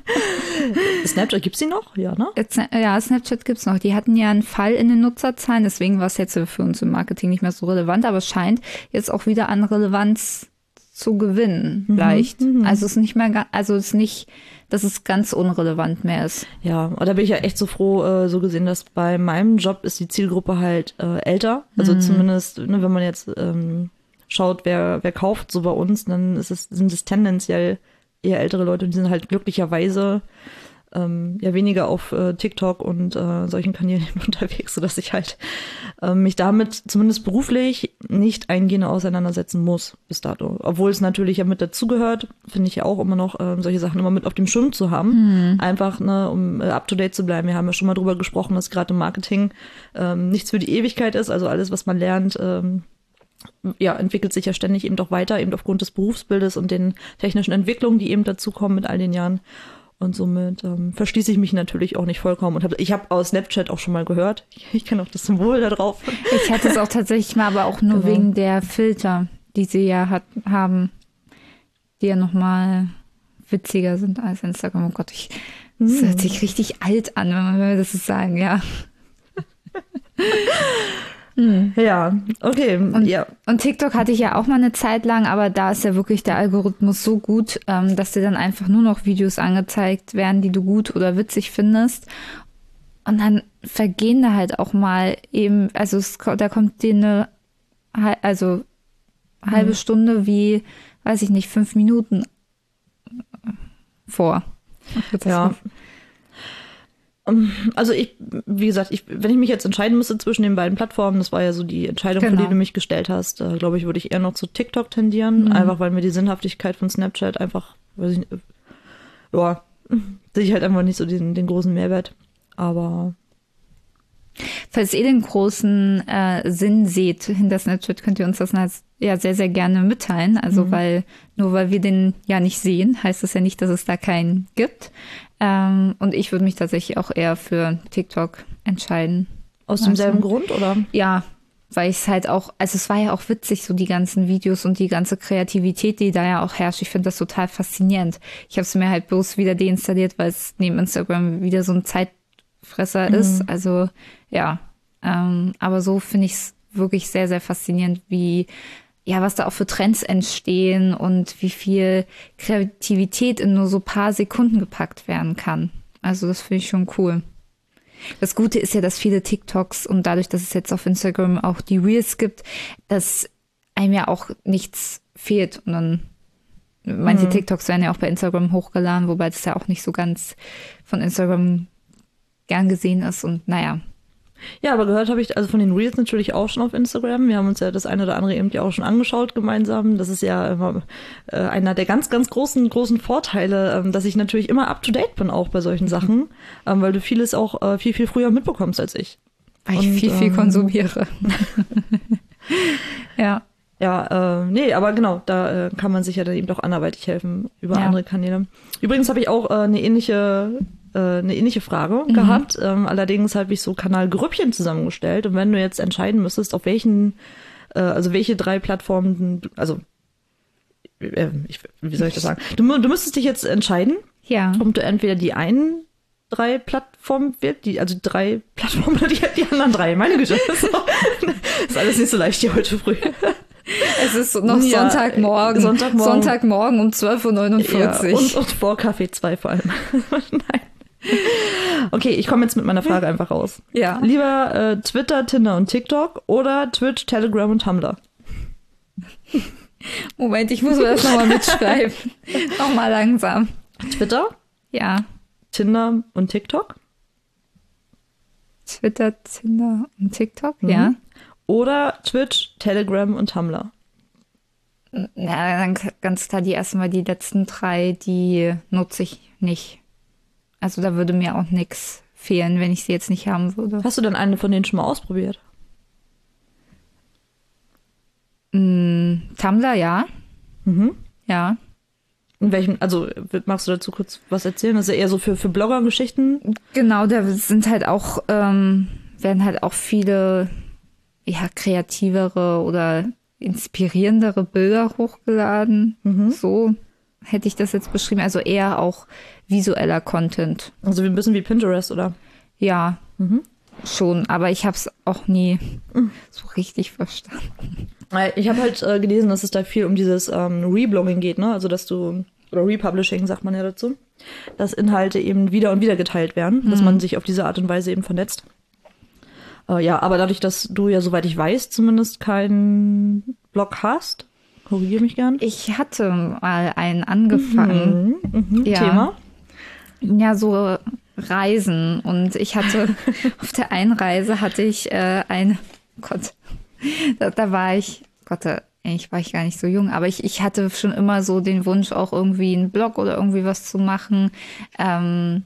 Snapchat, gibt's die noch? Ja, ne? Jetzt, ja, Snapchat gibt's noch. Die hatten ja einen Fall in den Nutzerzahlen, deswegen war es jetzt für uns im Marketing nicht mehr so relevant, aber es scheint jetzt auch wieder an Relevanz zu gewinnen, Mhm, leicht. mhm. Also es ist nicht mehr, ga- also es ist nicht, dass es ganz unrelevant mehr ist. Ja, und da bin ich ja echt so froh, äh, so gesehen, dass bei meinem Job ist die Zielgruppe halt äh, älter. Also Mhm. zumindest, ne, wenn man jetzt ähm, schaut, wer, wer kauft so bei uns, dann ist es, sind es tendenziell eher ältere Leute und die sind halt glücklicherweise ähm, ja weniger auf äh, TikTok und äh, solchen Kanälen unterwegs, sodass ich halt ähm, mich damit zumindest beruflich nicht eingehend auseinandersetzen muss bis dato. Obwohl es natürlich ja mit dazugehört, finde ich ja auch immer noch, ähm, solche Sachen immer mit auf dem Schirm zu haben. Einfach, ne, um äh, up-to-date zu bleiben. Wir haben ja schon mal drüber gesprochen, dass gerade im Marketing ähm, nichts für die Ewigkeit ist. Also alles, was man lernt, ähm, ja, entwickelt sich ja ständig eben doch weiter, eben aufgrund des Berufsbildes und den technischen Entwicklungen, die eben dazukommen mit all den Jahren. Und somit ähm, verschließe ich mich natürlich auch nicht vollkommen. Und hab, ich habe aus Snapchat auch schon mal gehört. Ich, ich kenne auch das Symbol da drauf. Ich hatte es auch tatsächlich mal, aber auch nur Genau. wegen der Filter, die sie ja hat, haben, die ja nochmal witziger sind als Instagram. Oh Gott, ich, das hört sich richtig alt an, wenn man wenn wir das so sagen, ja. Ja, okay. Und, ja. und TikTok hatte ich ja auch mal eine Zeit lang, aber da ist ja wirklich der Algorithmus so gut, ähm, dass dir dann einfach nur noch Videos angezeigt werden, die du gut oder witzig findest. Und dann vergehen da halt auch mal eben, also es, da kommt dir eine hal- also halbe Mhm. Stunde wie, weiß ich nicht, fünf Minuten vor. Ja. Also ich, wie gesagt, ich, wenn ich mich jetzt entscheiden müsste zwischen den beiden Plattformen, das war ja so die Entscheidung, Genau. für die du mich gestellt hast, äh, glaube ich, würde ich eher noch zu TikTok tendieren, Mhm. einfach weil mir die Sinnhaftigkeit von Snapchat einfach, weiß ich nicht, äh, ja, sehe ich halt einfach nicht so den, den großen Mehrwert. Aber Falls ihr den großen äh, Sinn seht hinter Snapchat, könnt ihr uns das halt, ja sehr, sehr gerne mitteilen. Also Mhm. weil, nur weil wir den ja nicht sehen, heißt das ja nicht, dass es da keinen gibt. Ähm, und ich würde mich tatsächlich auch eher für TikTok entscheiden. aus Also- demselben Grund, oder? Ja, weil ich es halt auch, also es war ja auch witzig, so die ganzen Videos und die ganze Kreativität, die da ja auch herrscht. Ich finde das total faszinierend. Ich habe es mir halt bloß wieder deinstalliert, weil es neben Instagram wieder so ein Zeitfresser mhm. ist. Also ja, ähm, aber so finde ich es wirklich sehr, sehr faszinierend, wie, ja, was da auch für Trends entstehen und wie viel Kreativität in nur so paar Sekunden gepackt werden kann. Also das finde ich schon cool. Das Gute ist ja, dass viele TikToks und dadurch, dass es jetzt auf Instagram auch die Reels gibt, dass einem ja auch nichts fehlt. Und dann manche mhm. TikToks werden ja auch bei Instagram hochgeladen, wobei das ja auch nicht so ganz von Instagram gern gesehen ist. Und naja. Ja, aber gehört habe ich also von den Reels natürlich auch schon auf Instagram. Wir haben uns ja das eine oder andere eben ja auch schon angeschaut gemeinsam. Das ist ja immer äh, einer der ganz, ganz großen, großen Vorteile, ähm, dass ich natürlich immer up to date bin auch bei solchen Sachen, ähm, weil du vieles auch äh, viel, viel früher mitbekommst als ich. Weil ich Und, viel, viel ähm, konsumiere. Ja. Ja, äh, nee, aber genau, da äh, kann man sich ja dann eben doch anderweitig helfen über Ja. andere Kanäle. Übrigens habe ich auch äh, eine ähnliche äh, eine ähnliche Frage mhm. gehabt. Ähm, allerdings habe ich so Kanalgrüppchen zusammengestellt. Und wenn du jetzt entscheiden müsstest, auf welchen, äh, also welche drei Plattformen, du, also äh, ich, wie soll ich das sagen? Du, du müsstest dich jetzt entscheiden, Ja. ob du entweder die einen drei Plattformen wird, die, also drei Plattformen oder die, die anderen drei. Meine Güte. So. Ist alles nicht so leicht hier heute früh. Es ist noch Ja, Sonntagmorgen. Sonntagmorgen. Sonntagmorgen um zwölf Uhr neunundvierzig. Ja, und, und vor Kaffee zwei vor allem. Nein. Okay, ich komme jetzt mit meiner Frage einfach raus. Ja. Lieber äh, Twitter, Tinder und TikTok oder Twitch, Telegram und Tumblr? Moment, ich muss mir das nochmal mitschreiben. Nochmal langsam. Twitter, Ja. Tinder und TikTok? Twitter, Tinder und TikTok, Mhm. ja. Oder Twitch, Telegram und Tumblr? Ja, dann ganz klar die ersten, weil die letzten drei, die nutze ich nicht. Also da würde mir auch nichts fehlen, wenn ich sie jetzt nicht haben würde. Hast du denn eine von denen schon mal ausprobiert? Mm, Tumblr, ja. Mhm. Ja. In welchem, also magst du dazu kurz was erzählen? Das ist ja eher so für, für Blogger-Geschichten. Genau, da sind halt auch, ähm, werden halt auch viele ja, kreativere oder inspirierendere Bilder hochgeladen. Mhm. So hätte ich das jetzt beschrieben. Also eher auch visueller Content. Also ein bisschen wie Pinterest, oder? Ja, Mhm. schon. Aber ich habe es auch nie so richtig verstanden. Ich habe halt äh, gelesen, dass es da viel um dieses ähm, Reblogging geht, ne? Also dass du, oder Republishing sagt man ja dazu, dass Inhalte eben wieder und wieder geteilt werden, mhm. dass man sich auf diese Art und Weise eben vernetzt. Äh, ja, aber dadurch, dass du ja, soweit ich weiß, zumindest keinen Blog hast, korrigiere mich gern. Ich hatte mal einen angefangen. Mhm, mhm. Ja. Thema? Ja, so Reisen. Und ich hatte, auf der einen Reise hatte ich äh, ein, Gott, da, da war ich, Gott, da, eigentlich war ich gar nicht so jung, aber ich, ich hatte schon immer so den Wunsch, auch irgendwie einen Blog oder irgendwie was zu machen. Ähm,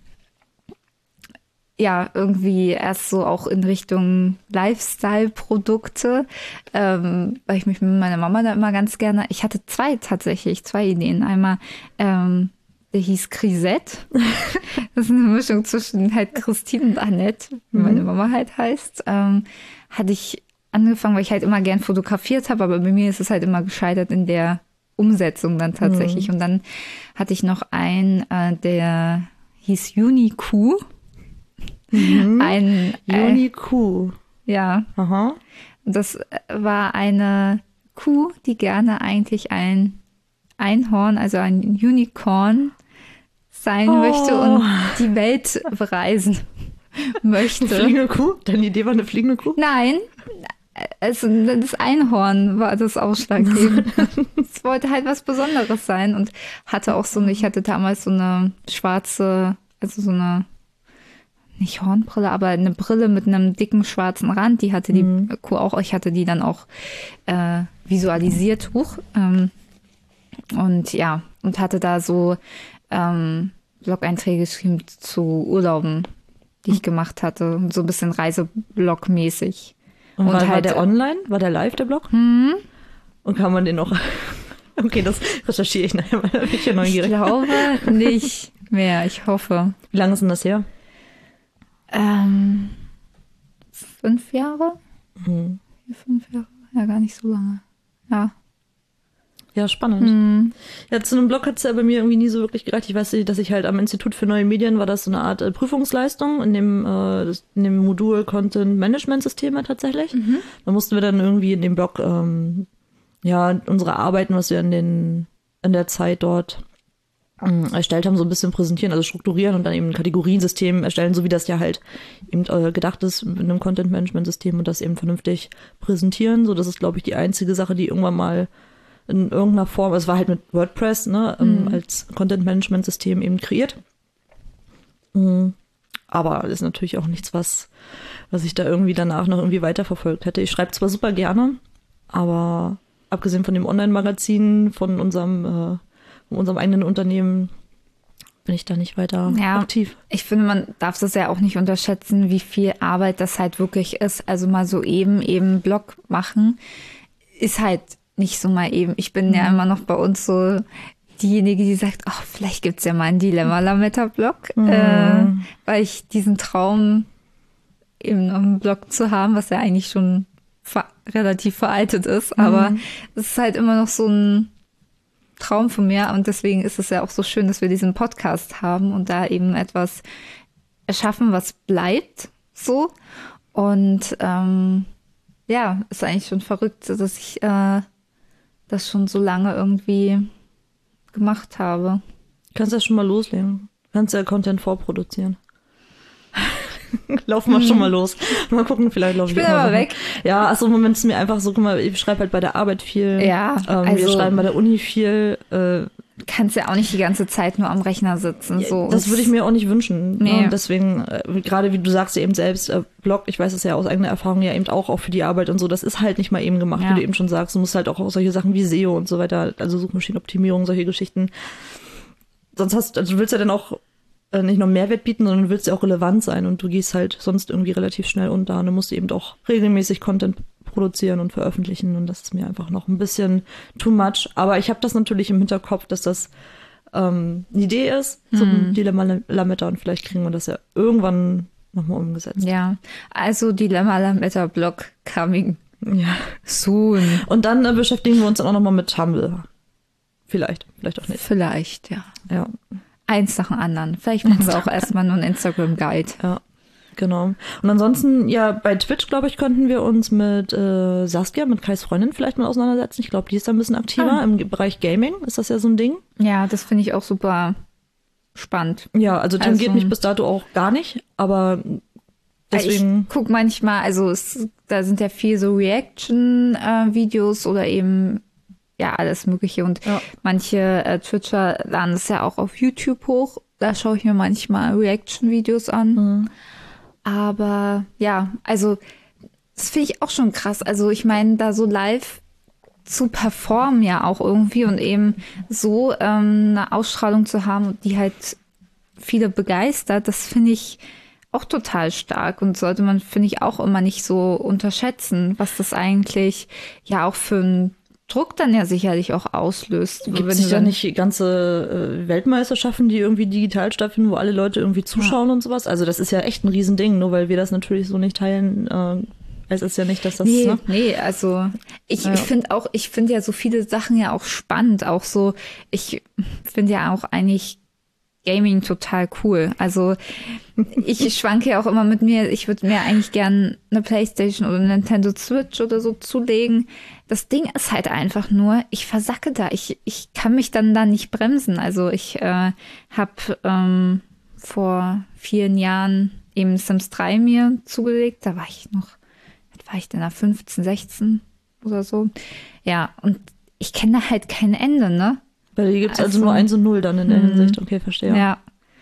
ja, irgendwie erst so auch in Richtung Lifestyle-Produkte, ähm, weil ich mich mit meiner Mama da immer ganz gerne, ich hatte zwei tatsächlich, zwei Ideen. Einmal, ähm, der hieß Grisette. Das ist eine Mischung zwischen halt Christine und Annette, wie Mhm. meine Mama halt heißt. Ähm, hatte ich angefangen, weil ich halt immer gern fotografiert habe, aber bei mir ist es halt immer gescheitert in der Umsetzung dann tatsächlich. Mhm. Und dann hatte ich noch einen, äh, der hieß Uniku. Mhm. Ein, äh, Uniku. ja, Aha. das war eine Kuh, die gerne eigentlich ein Einhorn, also ein Unicorn sein Oh. möchte und die Welt bereisen möchte. Eine fliegende Kuh? Deine Idee war eine fliegende Kuh? Nein, also das Einhorn war das ausschlaggebend. Es wollte halt was Besonderes sein und hatte auch so eine, ich hatte damals so eine schwarze, also so eine, nicht Hornbrille, aber eine Brille mit einem dicken schwarzen Rand, die hatte die Mhm. Kuh auch, ich hatte die dann auch äh, visualisiert hoch. Ähm, und ja, und hatte da so ähm, Blog-Einträge geschrieben zu Urlauben, die ich gemacht hatte. Und so ein bisschen Reiseblog-mäßig. Und, Und war, war halt- der online? War der live, der Blog? Hm, Und kann man den noch... Okay, das recherchiere ich nachher, weil da bin ich ja ich neugierig. glaube nicht mehr, ich hoffe. Wie lange ist denn das her? Ähm, fünf Jahre? Mhm. vier, fünf Jahre. Ja, gar nicht so lange. Ja. Ja, spannend. Mhm. Ja, zu einem Blog hat es ja bei mir irgendwie nie so wirklich gereicht. Ich weiß, dass ich halt am Institut für neue Medien war das so eine Art äh, Prüfungsleistung in dem, äh, das, in dem Modul Content Management Systeme tatsächlich. Mhm. Da mussten wir dann irgendwie in dem Blog ähm, ja unsere Arbeiten, was wir in den in der Zeit dort ähm, erstellt haben, so ein bisschen präsentieren, also strukturieren und dann eben ein Kategoriensystem erstellen, so wie das ja halt eben äh, gedacht ist mit einem Content Management System und das eben vernünftig präsentieren. So, das ist, glaube ich, die einzige Sache, die irgendwann mal in irgendeiner Form, es war halt mit WordPress, ne, mhm. als Content-Management-System eben kreiert. Mhm. Aber das ist natürlich auch nichts, was, was ich da irgendwie danach noch irgendwie weiterverfolgt hätte. Ich schreibe zwar super gerne, aber abgesehen von dem Online-Magazin, von unserem, äh, von unserem eigenen Unternehmen, bin ich da nicht weiter ja, aktiv. Ich finde, man darf das ja auch nicht unterschätzen, wie viel Arbeit das halt wirklich ist. Also mal so eben, eben Blog machen, ist halt nicht so mal eben. Ich bin mhm. ja immer noch bei uns so diejenige, die sagt, oh, vielleicht gibt's ja mal einen Dilemma-Lametta-Blog, mhm. äh, weil ich diesen Traum, eben einen Blog zu haben, was ja eigentlich schon ver- relativ veraltet ist, mhm. aber es ist halt immer noch so ein Traum von mir und deswegen ist es ja auch so schön, dass wir diesen Podcast haben und da eben etwas erschaffen, was bleibt, so. Und ähm, ja, ist eigentlich schon verrückt, dass ich äh, das schon so lange irgendwie gemacht habe. Kannst ja schon mal loslegen. Kannst ja Content vorproduzieren. Laufen wir hm. schon mal los. Mal gucken, vielleicht laufe ich Ich bin aber weg. Ja, also im Moment ist mir einfach so, guck mal, ich schreibe halt bei der Arbeit viel. Ja, ähm, also wir schreiben bei der Uni viel. Äh, kannst ja auch nicht die ganze Zeit nur am Rechner sitzen. So. Das würde ich mir auch nicht wünschen. Nee. Ne? Und deswegen, äh, gerade wie du sagst ja eben selbst, äh, Blog, ich weiß es ja aus eigener Erfahrung ja eben auch, auch für die Arbeit und so, das ist halt nicht mal eben gemacht, ja. wie du eben schon sagst. Du musst halt auch solche Sachen wie S E O und so weiter, also Suchmaschinenoptimierung, solche Geschichten. Sonst hast also du willst ja dann auch äh, nicht nur Mehrwert bieten, sondern du willst ja auch relevant sein und du gehst halt sonst irgendwie relativ schnell unter und du musst eben auch regelmäßig Content produzieren und veröffentlichen und das ist mir einfach noch ein bisschen too much. Aber ich habe das natürlich im Hinterkopf, dass das ähm, eine Idee ist zum mhm. Dilemma Lametta und vielleicht kriegen wir das ja irgendwann nochmal umgesetzt. Ja, also Dilemma Lametta Blog coming ja. soon. Und dann äh, beschäftigen wir uns dann auch nochmal mit Tumblr. Vielleicht, vielleicht auch nicht. Vielleicht, ja. Ja. Eins nach dem anderen. Vielleicht machen wir auch erstmal nur einen Instagram-Guide. Ja. Genau. Und ansonsten, ja, bei Twitch, glaube ich, könnten wir uns mit äh, Saskia, mit Kais Freundin vielleicht mal auseinandersetzen. Ich glaube, die ist da ein bisschen aktiver. Ah. Im Bereich Gaming ist das ja so ein Ding. Ja, das finde ich auch super spannend. Ja, also tangiert also, mich bis dato auch gar nicht, aber deswegen... Ich gucke manchmal, also es, da sind ja viel so Reaction-Videos äh, oder eben ja alles Mögliche und ja. manche äh, Twitcher laden es ja auch auf YouTube hoch. Da schaue ich mir manchmal Reaction-Videos an. Mhm. Aber ja, also das finde ich auch schon krass. Also ich meine, da so live zu performen ja auch irgendwie und eben so ähm, eine Ausstrahlung zu haben, die halt viele begeistert, das finde ich auch total stark und sollte man, finde ich, auch immer nicht so unterschätzen, was das eigentlich ja auch für ein Druck dann ja sicherlich auch auslöst. Gibt es ja nicht ganze äh, Weltmeisterschaften, die irgendwie digital stattfinden, wo alle Leute irgendwie zuschauen ja. und sowas? Also das ist ja echt ein Riesending, nur weil wir das natürlich so nicht teilen, äh, es ist ja nicht, dass das... Nee, ne? nee, also ich, ja. ich finde auch, ich finde ja so viele Sachen ja auch spannend, auch so, ich finde ja auch eigentlich Gaming total cool. Also ich schwanke ja auch immer mit mir, ich würde mir eigentlich gern eine Playstation oder eine Nintendo Switch oder so zulegen. Das Ding ist halt einfach nur, ich versacke da. Ich, ich kann mich dann da nicht bremsen. Also ich äh, habe ähm, vor vielen Jahren eben Sims drei mir zugelegt. Da war ich noch, was war ich denn da, fünfzehn, sechzehn oder so. Ja, und ich kenne da halt kein Ende, ne? Weil hier gibt es also, also nur eins und null dann in der Hinsicht. Okay, verstehe. Ja.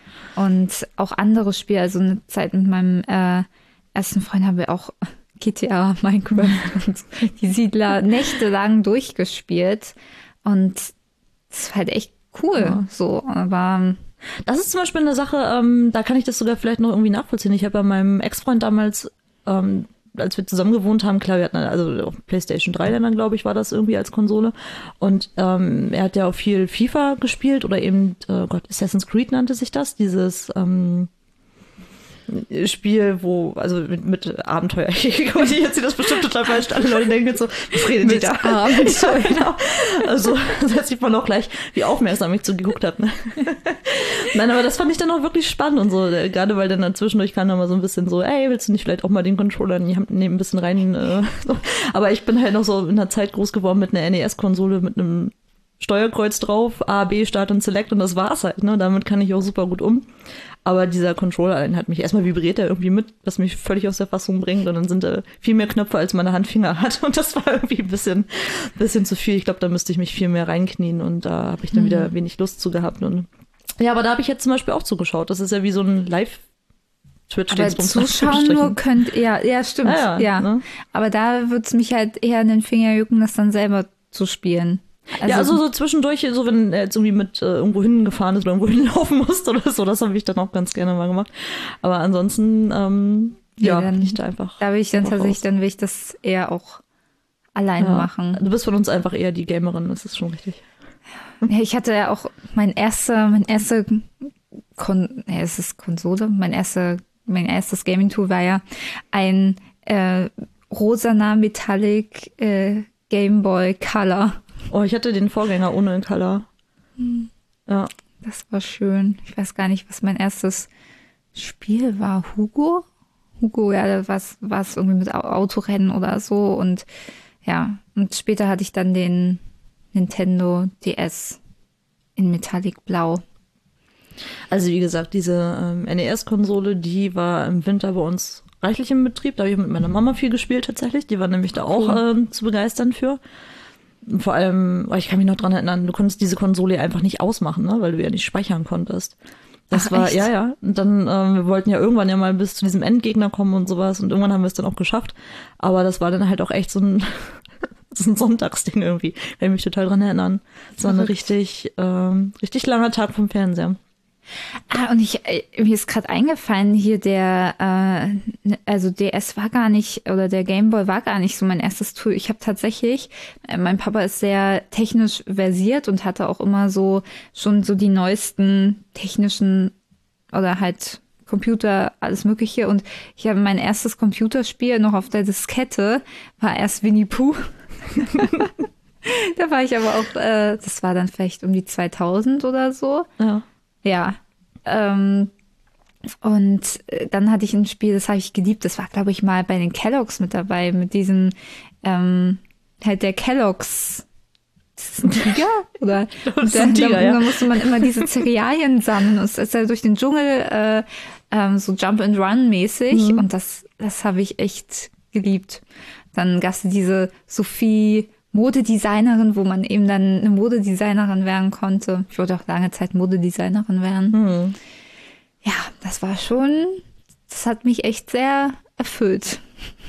Und auch andere Spiele. Also eine Zeit mit meinem äh, ersten Freund haben wir auch G T A, Minecraft und die Siedler nächtelang durchgespielt. Und das war halt echt cool. Ja. So, aber das ist zum Beispiel eine Sache, ähm, da kann ich das sogar vielleicht noch irgendwie nachvollziehen. Ich habe bei meinem Ex-Freund damals, ähm, als wir zusammen gewohnt haben, klar, wir hatten also auf PlayStation drei dann, glaube ich, war das irgendwie als Konsole. Und ähm, er hat ja auch viel FIFA gespielt oder eben, oh Gott, Assassin's Creed nannte sich das, dieses, ähm, Spiel, wo, also mit, mit Abenteuer. Ich jetzt sieht das bestimmt total falsch. Alle Leute denken jetzt so, was redet die da? Abenteuer. Genau. Also, da sieht man auch gleich, wie aufmerksam ich zugeguckt habe. Ne? Nein, aber das fand ich dann auch wirklich spannend und so. Gerade weil dann zwischendurch kam dann mal so ein bisschen so, ey, willst du nicht vielleicht auch mal den Controller in die Hand nehmen, ein bisschen rein. Äh, so. Aber ich bin halt noch so in einer Zeit groß geworden mit einer N E S-Konsole, mit einem Steuerkreuz drauf, A, B, Start und Select und das war's halt. Ne? Damit kann ich auch super gut um. Aber dieser Controller den hat mich erstmal vibriert er irgendwie mit, was mich völlig aus der Fassung bringt. Und dann sind da viel mehr Knöpfe, als meine Handfinger hat. Und das war irgendwie ein bisschen, bisschen zu viel. Ich glaube, da müsste ich mich viel mehr reinknien. Und da habe ich dann mhm. wieder wenig Lust zu gehabt. Und ja, aber da habe ich jetzt zum Beispiel auch zugeschaut. Das ist ja wie so ein Live-Twitch. Aber zuschauen nur könnt, ja, ja, stimmt. Ah, ja, ja. Ne? Aber da würde es mich halt eher an den Finger jucken, das dann selber zu spielen. Also, ja, also so zwischendurch, so wenn er jetzt irgendwie mit äh, irgendwo hingefahren ist oder irgendwo hinlaufen musste oder so, das habe ich dann auch ganz gerne mal gemacht. Aber ansonsten, ähm, ja, ja dann, nicht einfach. Da will ich dann tatsächlich, dann will ich das eher auch alleine ja. machen. Du bist von uns einfach eher die Gamerin, das ist schon richtig. Ja, ich hatte ja auch mein erster, mein erste Kon ja, es ist Konsole, mein erster, mein erstes Gaming-Tool war ja ein äh, rosaner Metallic äh, Game Boy Color. Oh, ich hatte den Vorgänger ohne Color. Hm. Ja. Das war schön. Ich weiß gar nicht, was mein erstes Spiel war. Hugo? Hugo, ja, da war es irgendwie mit Autorennen oder so. Und ja, und später hatte ich dann den Nintendo D S in Metallic Blau. Also wie gesagt, diese ähm, N E S-Konsole, die war im Winter bei uns reichlich im Betrieb. Da habe ich mit meiner Mama viel gespielt tatsächlich. Die war nämlich da auch cool. äh, zu begeistern für. Vor allem, ich kann mich noch dran erinnern, du konntest diese Konsole einfach nicht ausmachen, ne, weil du ja nicht speichern konntest. Das Ach, war, echt? ja, ja. Und dann, ähm, wir wollten ja irgendwann ja mal bis zu diesem Endgegner kommen und sowas und irgendwann haben wir es dann auch geschafft. Aber das war dann halt auch echt so ein, so ein Sonntagsding irgendwie. Kann ich mich total dran erinnern. Das war ein richtig, ähm, richtig langer Tag vom Fernseher. Ah, und ich, mir ist gerade eingefallen, hier der, äh, also D S war gar nicht, oder der Game Boy war gar nicht so mein erstes Tool. Ich habe tatsächlich, äh, mein Papa ist sehr technisch versiert und hatte auch immer so, schon so die neuesten technischen, oder halt Computer, alles Mögliche. Und ich habe mein erstes Computerspiel noch auf der Diskette, war erst Winnie Pooh. Da war ich aber auch, äh, das war dann vielleicht um die zweitausend oder so. Ja. Ja, ähm, und dann hatte ich ein Spiel, das habe ich geliebt, das war, glaube ich, mal bei den Kellogg's mit dabei, mit diesem, ähm, halt der Kellogg's, ist das ein Tiger? Oder? Das ist ein Tiger, da, ja. Da musste man immer diese Cerealien sammeln und es ist ja durch den Dschungel äh, ähm, so Jump and Run mäßig mhm. und das, das habe ich echt geliebt. Dann gab es diese Sophie Modedesignerin, wo man eben dann eine Modedesignerin werden konnte. Ich wollte auch lange Zeit Modedesignerin werden. Hm. Ja, das war schon, das hat mich echt sehr erfüllt.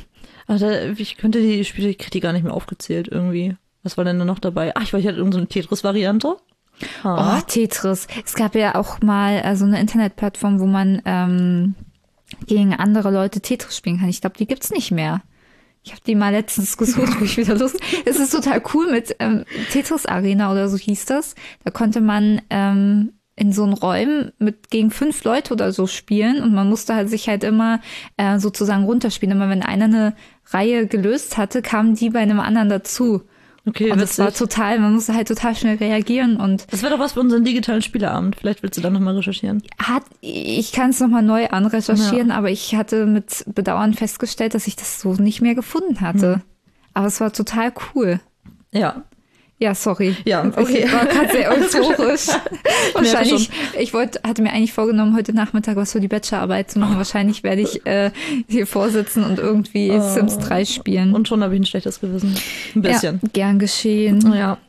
Also ich könnte die Spiele, ich kriege die gar nicht mehr aufgezählt irgendwie. Was war denn da noch dabei? Ach, ich weiß, ich hatte irgendeine Tetris-Variante. Ah. Oh, Tetris. Es gab ja auch mal äh, so eine Internetplattform, wo man ähm, gegen andere Leute Tetris spielen kann. Ich glaube, die gibt's nicht mehr. Ich habe die mal letztens gesucht, wo ich wieder Lust. Es ist total cool mit ähm, Tetris Arena oder so hieß das. Da konnte man ähm, in so einen Räumen mit gegen fünf Leute oder so spielen und man musste halt sich halt immer äh, sozusagen runterspielen. Immer wenn einer eine Reihe gelöst hatte, kamen die bei einem anderen dazu. Okay, und das war total, man musste halt total schnell reagieren und das wäre doch was für unseren digitalen Spieleabend. Vielleicht willst du da nochmal recherchieren. Hat, ich kann es nochmal neu anrecherchieren, ja. Aber ich hatte mit Bedauern festgestellt, dass ich das so nicht mehr gefunden hatte. Hm. Aber es war total cool. Ja. Ja, sorry. Ja, okay. Ich war gerade sehr euphorisch. Wahrscheinlich, ich wollte, hatte mir eigentlich vorgenommen, heute Nachmittag was für die Bachelorarbeit zu machen. Wahrscheinlich werde ich äh, hier vorsitzen und irgendwie oh. Sims drei spielen. Und schon habe ich ein schlechtes Gewissen. Ein bisschen. Ja, gern geschehen. Ja.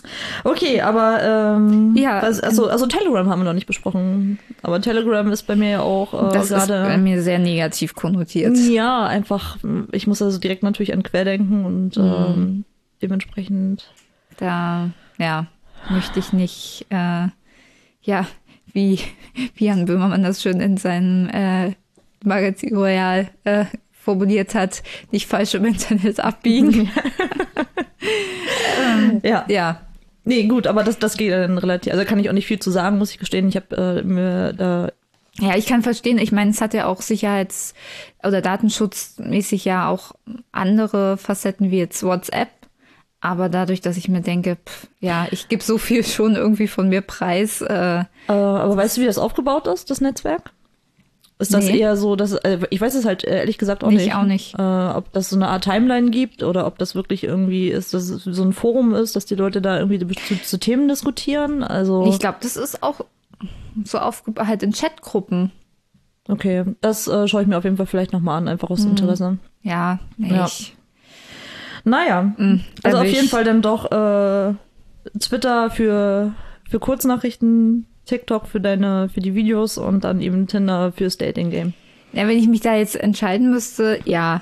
Okay, aber ähm, ja, also, also, also Telegram haben wir noch nicht besprochen. Aber Telegram ist bei mir ja auch äh, das gerade... ist bei mir sehr negativ konnotiert. Ja, einfach, ich muss also direkt natürlich an Quer denken und mhm. ähm, dementsprechend... Da, ja, möchte ich nicht, äh, ja, wie, wie Jan Böhmermann das schön in seinem äh, Magazin Royal äh, formuliert hat, nicht falsch im Internet abbiegen. ähm, ja. ja. Nee, gut, aber das, das geht dann relativ, also kann ich auch nicht viel zu sagen, muss ich gestehen. Ich habe äh, mir da Ja, ich kann verstehen. Ich meine, es hat ja auch Sicherheits- oder datenschutzmäßig ja auch andere Facetten wie jetzt WhatsApp. Aber dadurch, dass ich mir denke, pff, ja, ich gebe so viel schon irgendwie von mir preis. Äh, Äh, aber weißt du, wie das aufgebaut ist, das Netzwerk? Ist das Nee. eher so, dass äh, ich weiß es halt äh, ehrlich gesagt auch Nicht, nicht. auch nicht. Äh, ob das so eine Art Timeline gibt oder ob das wirklich irgendwie ist, dass es so ein Forum ist, dass die Leute da irgendwie zu, zu Themen diskutieren. Also ich glaube, das ist auch so aufgebaut, halt in Chatgruppen. okay, das äh, schaue ich mir auf jeden Fall vielleicht nochmal an, einfach aus Interesse. Ja, nee, Ja. ich. Naja, Mm, da also auf will jeden ich- Fall dann doch äh, Twitter für, für Kurznachrichten, TikTok für deine, für die Videos und dann eben Tinder fürs Dating-Game. Ja, wenn ich mich da jetzt entscheiden müsste, ja.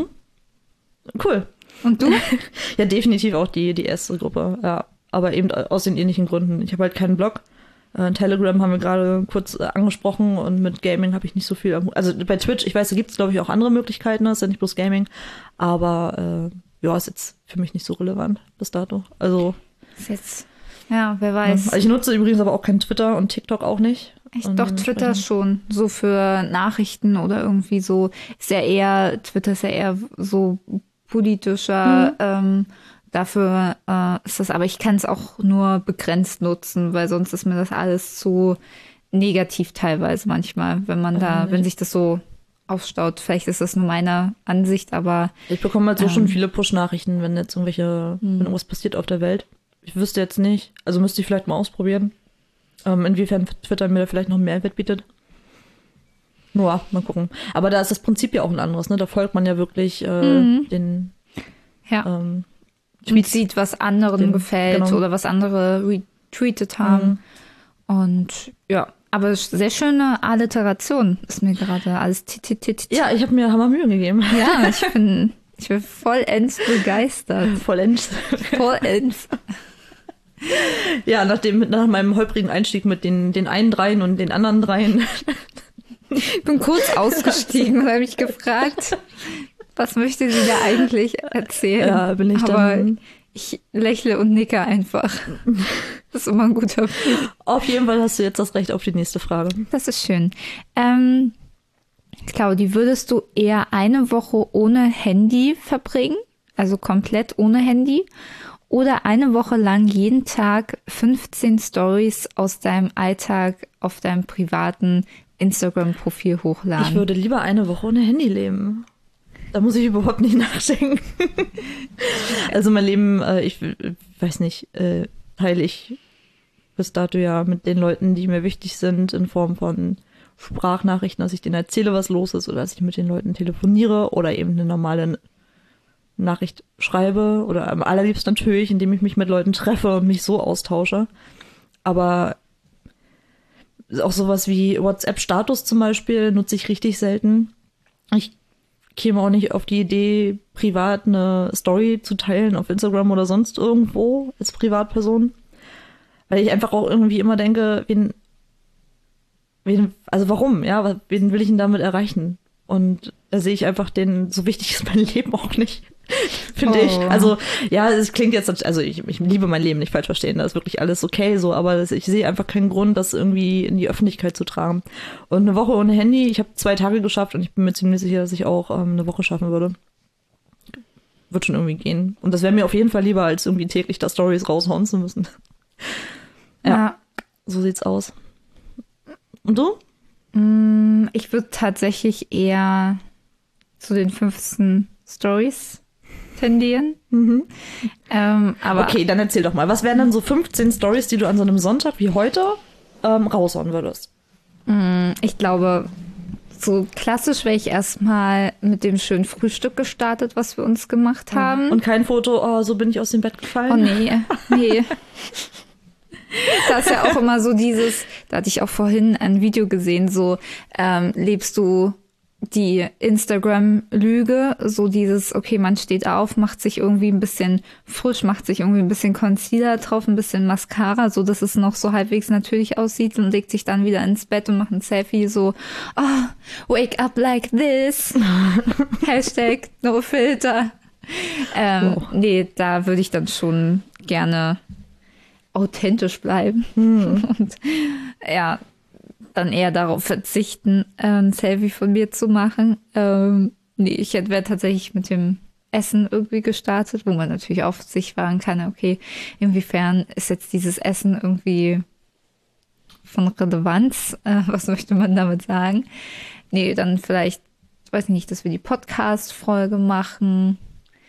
Cool. Und du? Ja, definitiv auch die, die erste Gruppe, ja. Aber eben aus den ähnlichen Gründen. Ich habe halt keinen Blog. Äh, Telegram haben wir gerade kurz äh, angesprochen und mit Gaming habe ich nicht so viel. am Hut. Also bei Twitch, ich weiß, da gibt es, glaube ich, auch andere Möglichkeiten, das ist ja nicht bloß Gaming. Aber äh, ja, ist jetzt für mich nicht so relevant bis dato. Also, Ist jetzt, ja, wer ja. weiß. Also ich nutze übrigens aber auch kein Twitter und TikTok auch nicht. Echt, Und doch, Twitter dementsprechend- schon. So für Nachrichten oder irgendwie so. Ist ja eher, Twitter ist ja eher so politischer. Ähm, dafür äh, ist das, aber ich kann es auch nur begrenzt nutzen, weil sonst ist mir das alles zu negativ teilweise manchmal, wenn man da, Ähm, wenn ich- sich das so aufstaut. Vielleicht ist das nur meine Ansicht, aber Ich bekomme halt so Ähm. schon viele Push-Nachrichten, wenn jetzt irgendwelche, wenn irgendwas passiert auf der Welt. Ich wüsste jetzt nicht, also müsste ich vielleicht mal ausprobieren, ähm, inwiefern Twitter mir da vielleicht noch einen Mehrwert bietet. Nur, mal gucken. Aber da ist das Prinzip ja auch ein anderes, ne? Da folgt man ja wirklich äh, den ja. ähm, Und sieht, was anderen den- gefällt genau. oder was andere retweetet haben. Und ja, aber sehr schöne Alliteration ist mir gerade alles titit. Ja, ich habe mir Hammer Mühe gegeben. Ja, ich bin, ich bin vollends begeistert. Vollends. Vollends. Ja, nach, dem, nach meinem holprigen Einstieg mit den, den einen Dreien und den anderen Dreien. Ich bin kurz ausgestiegen und habe mich gefragt, was möchte sie da eigentlich erzählen? Ja, bin ich aber dann- ich lächle und nicke einfach. Das ist immer ein guter Blick. Auf jeden Fall hast du jetzt das Recht auf die nächste Frage. Das ist schön. Ähm, Claudi, würdest du eher eine Woche ohne Handy verbringen? Also komplett ohne Handy? Oder eine Woche lang jeden Tag fünfzehn Stories aus deinem Alltag auf deinem privaten Instagram-Profil hochladen? Ich würde lieber eine Woche ohne Handy leben. Da muss ich überhaupt nicht nachdenken. Also mein Leben, äh, ich w- weiß nicht, äh, teile ich bis dato ja mit den Leuten, die mir wichtig sind, in Form von Sprachnachrichten, dass ich denen erzähle, was los ist, oder dass ich mit den Leuten telefoniere oder eben eine normale Nachricht schreibe oder am allerliebsten natürlich, indem ich mich mit Leuten treffe und mich so austausche. Aber auch sowas wie WhatsApp-Status zum Beispiel nutze ich richtig selten. Ich käme auch nicht auf die Idee, privat eine Story zu teilen auf Instagram oder sonst irgendwo als Privatperson. Weil ich einfach auch irgendwie immer denke, wen, wen, also warum, ja, wen will ich denn damit erreichen? Und da sehe ich einfach den, so wichtig ist mein Leben auch nicht, finde Oh. ich. Also, ja, es klingt jetzt, also ich, ich liebe mein Leben, nicht falsch verstehen, da ist wirklich alles okay so, aber das, ich sehe einfach keinen Grund, das irgendwie in die Öffentlichkeit zu tragen. Und eine Woche ohne Handy, ich habe zwei Tage geschafft und ich bin mir ziemlich sicher, dass ich auch ähm, eine Woche schaffen würde. Wird schon irgendwie gehen. Und das wäre mir auf jeden Fall lieber, als irgendwie täglich da Stories raushauen zu müssen. Ja. So sieht's aus. Und du? Mm, Ich würde tatsächlich eher zu den fünfzehn Stories tendieren. Ähm, aber Okay, dann erzähl doch mal. Was wären dann so fünfzehn Stories, die du an so einem Sonntag wie heute ähm, raushauen würdest? ich glaube, so klassisch wäre ich erstmal mit dem schönen Frühstück gestartet, was wir uns gemacht haben. Und kein Foto, oh, so bin ich aus dem Bett gefallen. Oh nee, nee. Das ist ja auch immer so dieses, da hatte ich auch vorhin ein Video gesehen, so ähm, lebst du die Instagram-Lüge, so dieses, okay, man steht auf, macht sich irgendwie ein bisschen frisch, macht sich irgendwie ein bisschen Concealer drauf, ein bisschen Mascara, so dass es noch so halbwegs natürlich aussieht und legt sich dann wieder ins Bett und macht ein Selfie so, oh, wake up like this. Hashtag no filter. Ähm, Wow. Nee, da würde ich dann schon gerne authentisch bleiben. Und ja, dann eher darauf verzichten, äh, ein Selfie von mir zu machen. Ähm, nee, ich wäre tatsächlich mit dem Essen irgendwie gestartet, wo man natürlich auf sich fragen kann, okay, inwiefern ist jetzt dieses Essen irgendwie von Relevanz? Äh, was möchte man damit sagen? Nee, dann vielleicht, weiß nicht, dass wir die Podcast-Folge machen.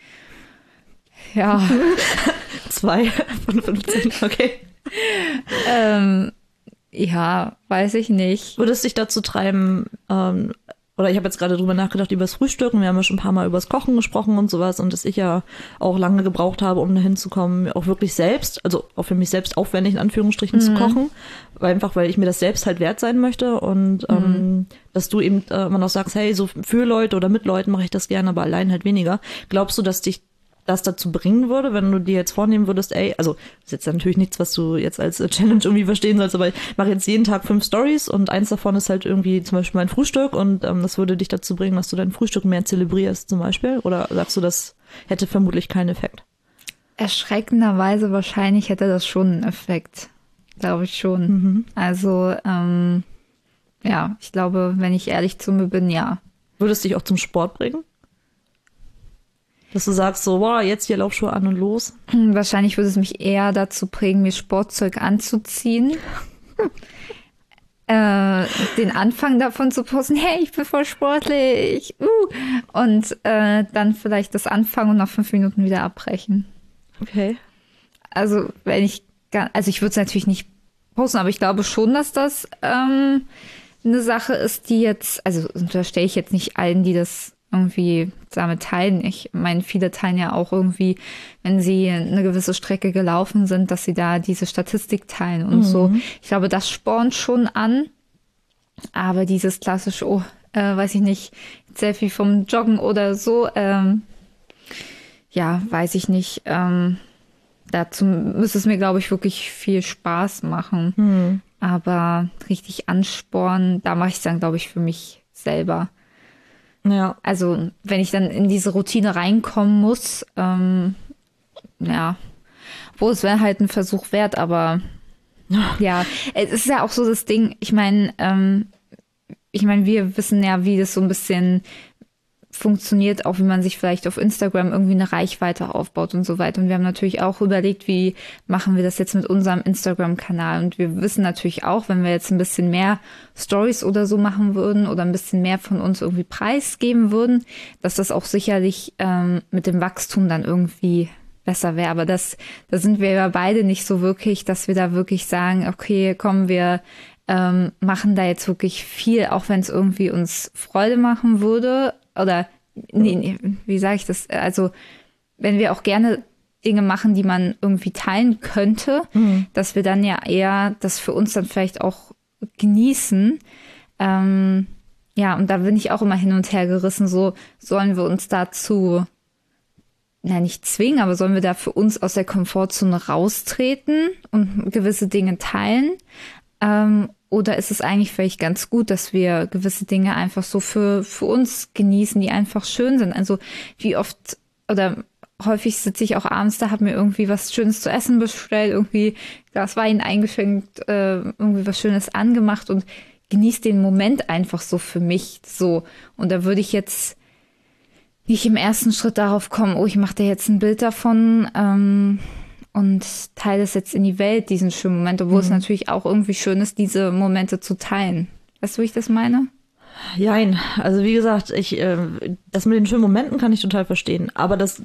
Ja. Zwei von fünfzehn, okay. ähm, ja, weiß ich nicht. Würde es dich dazu treiben, ähm, oder ich habe jetzt gerade drüber nachgedacht, über das Frühstücken. Wir haben ja schon ein paar Mal über das Kochen gesprochen und sowas und dass ich ja auch lange gebraucht habe, um dahin zu kommen, auch wirklich selbst, also auch für mich selbst aufwendig in Anführungsstrichen mhm. zu kochen, weil einfach, weil ich mir das selbst halt wert sein möchte und mhm. ähm, dass du eben äh, immer noch sagst, hey, so für Leute oder mit Leuten mache ich das gerne, aber allein halt weniger. Glaubst du, dass dich das dazu bringen würde, wenn du dir jetzt vornehmen würdest, ey, also das ist jetzt natürlich nichts, was du jetzt als Challenge irgendwie verstehen sollst, aber ich mache jetzt jeden Tag fünf Stories und eins davon ist halt irgendwie zum Beispiel mein Frühstück und ähm, das würde dich dazu bringen, dass du dein Frühstück mehr zelebrierst zum Beispiel? Oder sagst du, das hätte vermutlich keinen Effekt? Erschreckenderweise wahrscheinlich hätte das schon einen Effekt, glaube ich schon. Mhm. Also ähm, ja, ich glaube, wenn ich ehrlich zu mir bin, ja. Würde es dich auch zum Sport bringen? Dass du sagst so, wow, jetzt hier Laufschuhe an und los? Wahrscheinlich würde es mich eher dazu bringen, mir Sportzeug anzuziehen. äh, den Anfang davon zu posten, hey, ich bin voll sportlich. Uh. Und äh, dann vielleicht das Anfangen und nach fünf Minuten wieder abbrechen. Okay. Also wenn ich, also ich würde es natürlich nicht posten, aber ich glaube schon, dass das ähm, eine Sache ist, die jetzt, also da stelle ich jetzt nicht allen, die das irgendwie damit teilen. Ich meine, viele teilen ja auch irgendwie, wenn sie eine gewisse Strecke gelaufen sind, dass sie da diese Statistik teilen und mhm. so. Ich glaube, das spornt schon an. Aber dieses klassische, oh, äh, weiß ich nicht, Selfie vom Joggen oder so, ähm, ja, weiß ich nicht. Ähm, dazu müsste es mir, glaube ich, wirklich viel Spaß machen. Mhm. Aber richtig anspornen, da mache ich es dann, glaube ich, für mich selber. Ja. Also wenn ich dann in diese Routine reinkommen muss, ähm, ja, wo es wäre halt ein Versuch wert, aber ja, es ist ja auch so das Ding, ich meine, ähm, ich meine, wir wissen ja, wie das so ein bisschen funktioniert, auch wie man sich vielleicht auf Instagram irgendwie eine Reichweite aufbaut und so weiter. Und wir haben natürlich auch überlegt, wie machen wir das jetzt mit unserem Instagram-Kanal. Und wir wissen natürlich auch, wenn wir jetzt ein bisschen mehr Stories oder so machen würden oder ein bisschen mehr von uns irgendwie preisgeben würden, dass das auch sicherlich ähm, mit dem Wachstum dann irgendwie besser wäre. Aber das, da sind wir ja beide nicht so wirklich, dass wir da wirklich sagen, okay, komm, wir ähm, machen da jetzt wirklich viel, auch wenn es irgendwie uns Freude machen würde. Oder, nee, nee, wie sage ich das? Also, wenn wir auch gerne Dinge machen, die man irgendwie teilen könnte, mhm. dass wir dann ja eher das für uns dann vielleicht auch genießen. Ähm, ja, und da bin ich auch immer hin und her gerissen, so sollen wir uns dazu, na nicht zwingen, aber sollen wir da für uns aus der Komfortzone raustreten und gewisse Dinge teilen? Ähm, Oder ist es eigentlich vielleicht ganz gut, dass wir gewisse Dinge einfach so für, für uns genießen, die einfach schön sind? Also wie oft oder häufig sitze ich auch abends da, habe mir irgendwie was Schönes zu essen bestellt, irgendwie Glas Wein eingeschenkt, äh, irgendwie was Schönes angemacht und genieße den Moment einfach so für mich so. Und da würde ich jetzt nicht im ersten Schritt darauf kommen, oh, ich mache da jetzt ein Bild davon, ähm, und teile es jetzt in die Welt, diesen schönen Moment, obwohl mhm. es natürlich auch irgendwie schön ist, diese Momente zu teilen. Weißt du, wie ich das meine? Jein, also wie gesagt, ich, äh, das mit den schönen Momenten kann ich total verstehen, aber das,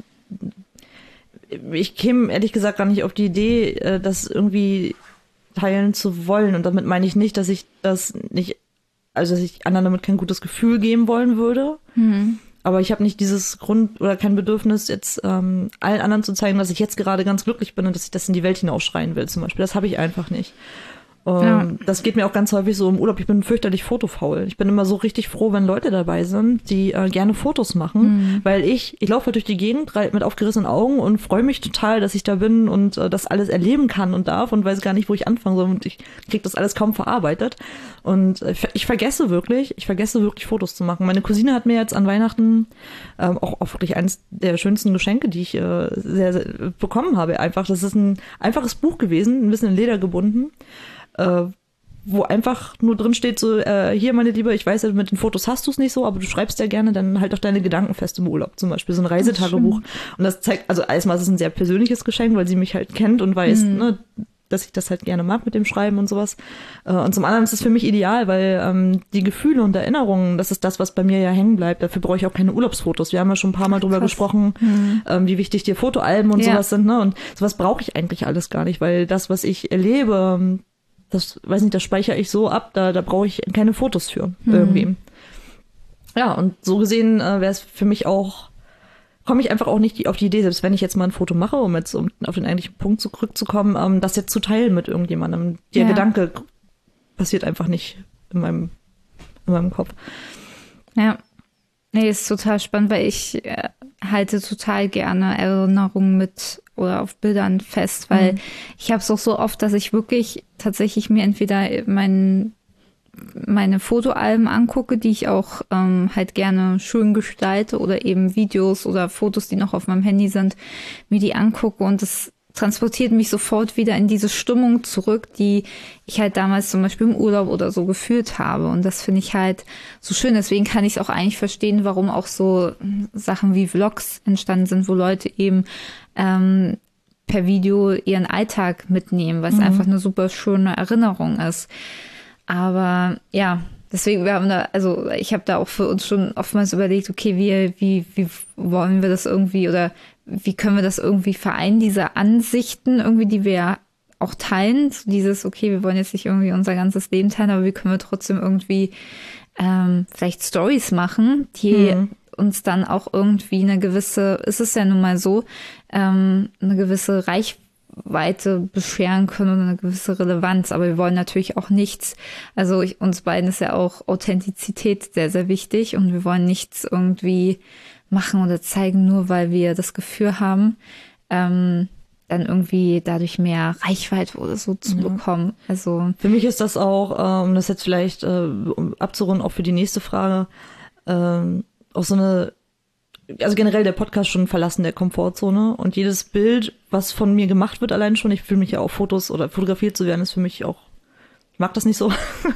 ich käme ehrlich gesagt gar nicht auf die Idee, äh, das irgendwie teilen zu wollen und damit meine ich nicht, dass ich das nicht, also dass ich anderen damit kein gutes Gefühl geben wollen würde, mhm. aber ich habe nicht dieses Grund oder kein Bedürfnis, jetzt ähm, allen anderen zu zeigen, dass ich jetzt gerade ganz glücklich bin und dass ich das in die Welt hinausschreien will zum Beispiel. Das habe ich einfach nicht. Um, ja. Das geht mir auch ganz häufig so im Urlaub. Ich bin fürchterlich fotofaul. Ich bin immer so richtig froh, wenn Leute dabei sind, die äh, gerne Fotos machen, mhm. weil ich, ich laufe halt durch die Gegend mit aufgerissenen Augen und freue mich total, dass ich da bin und äh, das alles erleben kann und darf und weiß gar nicht, wo ich anfangen soll und ich kriege das alles kaum verarbeitet. Und äh, ich vergesse wirklich, ich vergesse wirklich Fotos zu machen. Meine Cousine hat mir jetzt an Weihnachten äh, auch, auch wirklich eines der schönsten Geschenke, die ich äh, sehr, sehr bekommen habe, einfach. Das ist ein einfaches Buch gewesen, ein bisschen in Leder gebunden. wo einfach nur drin steht, so, äh, hier, meine Liebe, ich weiß ja, mit den Fotos hast du es nicht so, aber du schreibst ja gerne dann halt auch deine Gedanken fest im Urlaub, zum Beispiel so ein Reisetagebuch. Und das zeigt, also erstmal ist es ein sehr persönliches Geschenk, weil sie mich halt kennt und weiß, mhm. ne, dass ich das halt gerne mag mit dem Schreiben und sowas. Und zum anderen ist es für mich ideal, weil ähm, die Gefühle und Erinnerungen, das ist das, was bei mir ja hängen bleibt. Dafür brauche ich auch keine Urlaubsfotos. Wir haben ja schon ein paar Mal drüber Krass. gesprochen, mhm. ähm, wie wichtig dir Fotoalben und ja. sowas sind. Ne? Und sowas brauche ich eigentlich alles gar nicht, weil das, was ich erlebe, das, weiß nicht, das speichere ich so ab, da, da brauche ich keine Fotos für mhm. irgendwie. Ja, und so gesehen äh, wäre es für mich auch komme ich einfach auch nicht auf die Idee, selbst wenn ich jetzt mal ein Foto mache, um jetzt um auf den eigentlichen Punkt zurückzukommen, ähm, das jetzt zu teilen mit irgendjemandem. Der ja. Gedanke passiert einfach nicht in meinem, in meinem Kopf. Ja, nee, ist total spannend, weil ich äh, halte total gerne Erinnerungen mit oder auf Bildern fest, weil mhm. ich habe es auch so oft, dass ich wirklich tatsächlich mir entweder meinen meine Fotoalben angucke, die ich auch ähm, halt gerne schön gestalte oder eben Videos oder Fotos, die noch auf meinem Handy sind, mir die angucke und das transportiert mich sofort wieder in diese Stimmung zurück, die ich halt damals zum Beispiel im Urlaub oder so gefühlt habe und das finde ich halt so schön, deswegen kann ich es auch eigentlich verstehen, warum auch so Sachen wie Vlogs entstanden sind, wo Leute eben ähm, per Video ihren Alltag mitnehmen, weil es mhm. einfach eine super schöne Erinnerung ist. Aber ja, deswegen, wir haben da, also ich habe da auch für uns schon oftmals überlegt, okay, wie, wie, wie wollen wir das irgendwie oder wie können wir das irgendwie vereinen, diese Ansichten irgendwie, die wir auch teilen, so dieses, okay, wir wollen jetzt nicht irgendwie unser ganzes Leben teilen, aber wie können wir trotzdem irgendwie ähm, vielleicht Storys machen, die mhm. uns dann auch irgendwie eine gewisse, ist es ja nun mal so, ähm, eine gewisse Reichweite Weite bescheren können und eine gewisse Relevanz, aber wir wollen natürlich auch nichts, also ich, uns beiden ist ja auch Authentizität sehr, sehr wichtig und wir wollen nichts irgendwie machen oder zeigen, nur weil wir das Gefühl haben, ähm, dann irgendwie dadurch mehr Reichweite oder so zu ja. bekommen. Also für mich ist das auch, um ähm, das jetzt vielleicht äh, um abzurunden, auch für die nächste Frage, ähm, auch so eine also generell der Podcast schon verlassen der Komfortzone und jedes Bild, was von mir gemacht wird, allein schon, ich fühle mich ja auch Fotos oder fotografiert zu werden, ist für mich auch, ich mag das nicht so.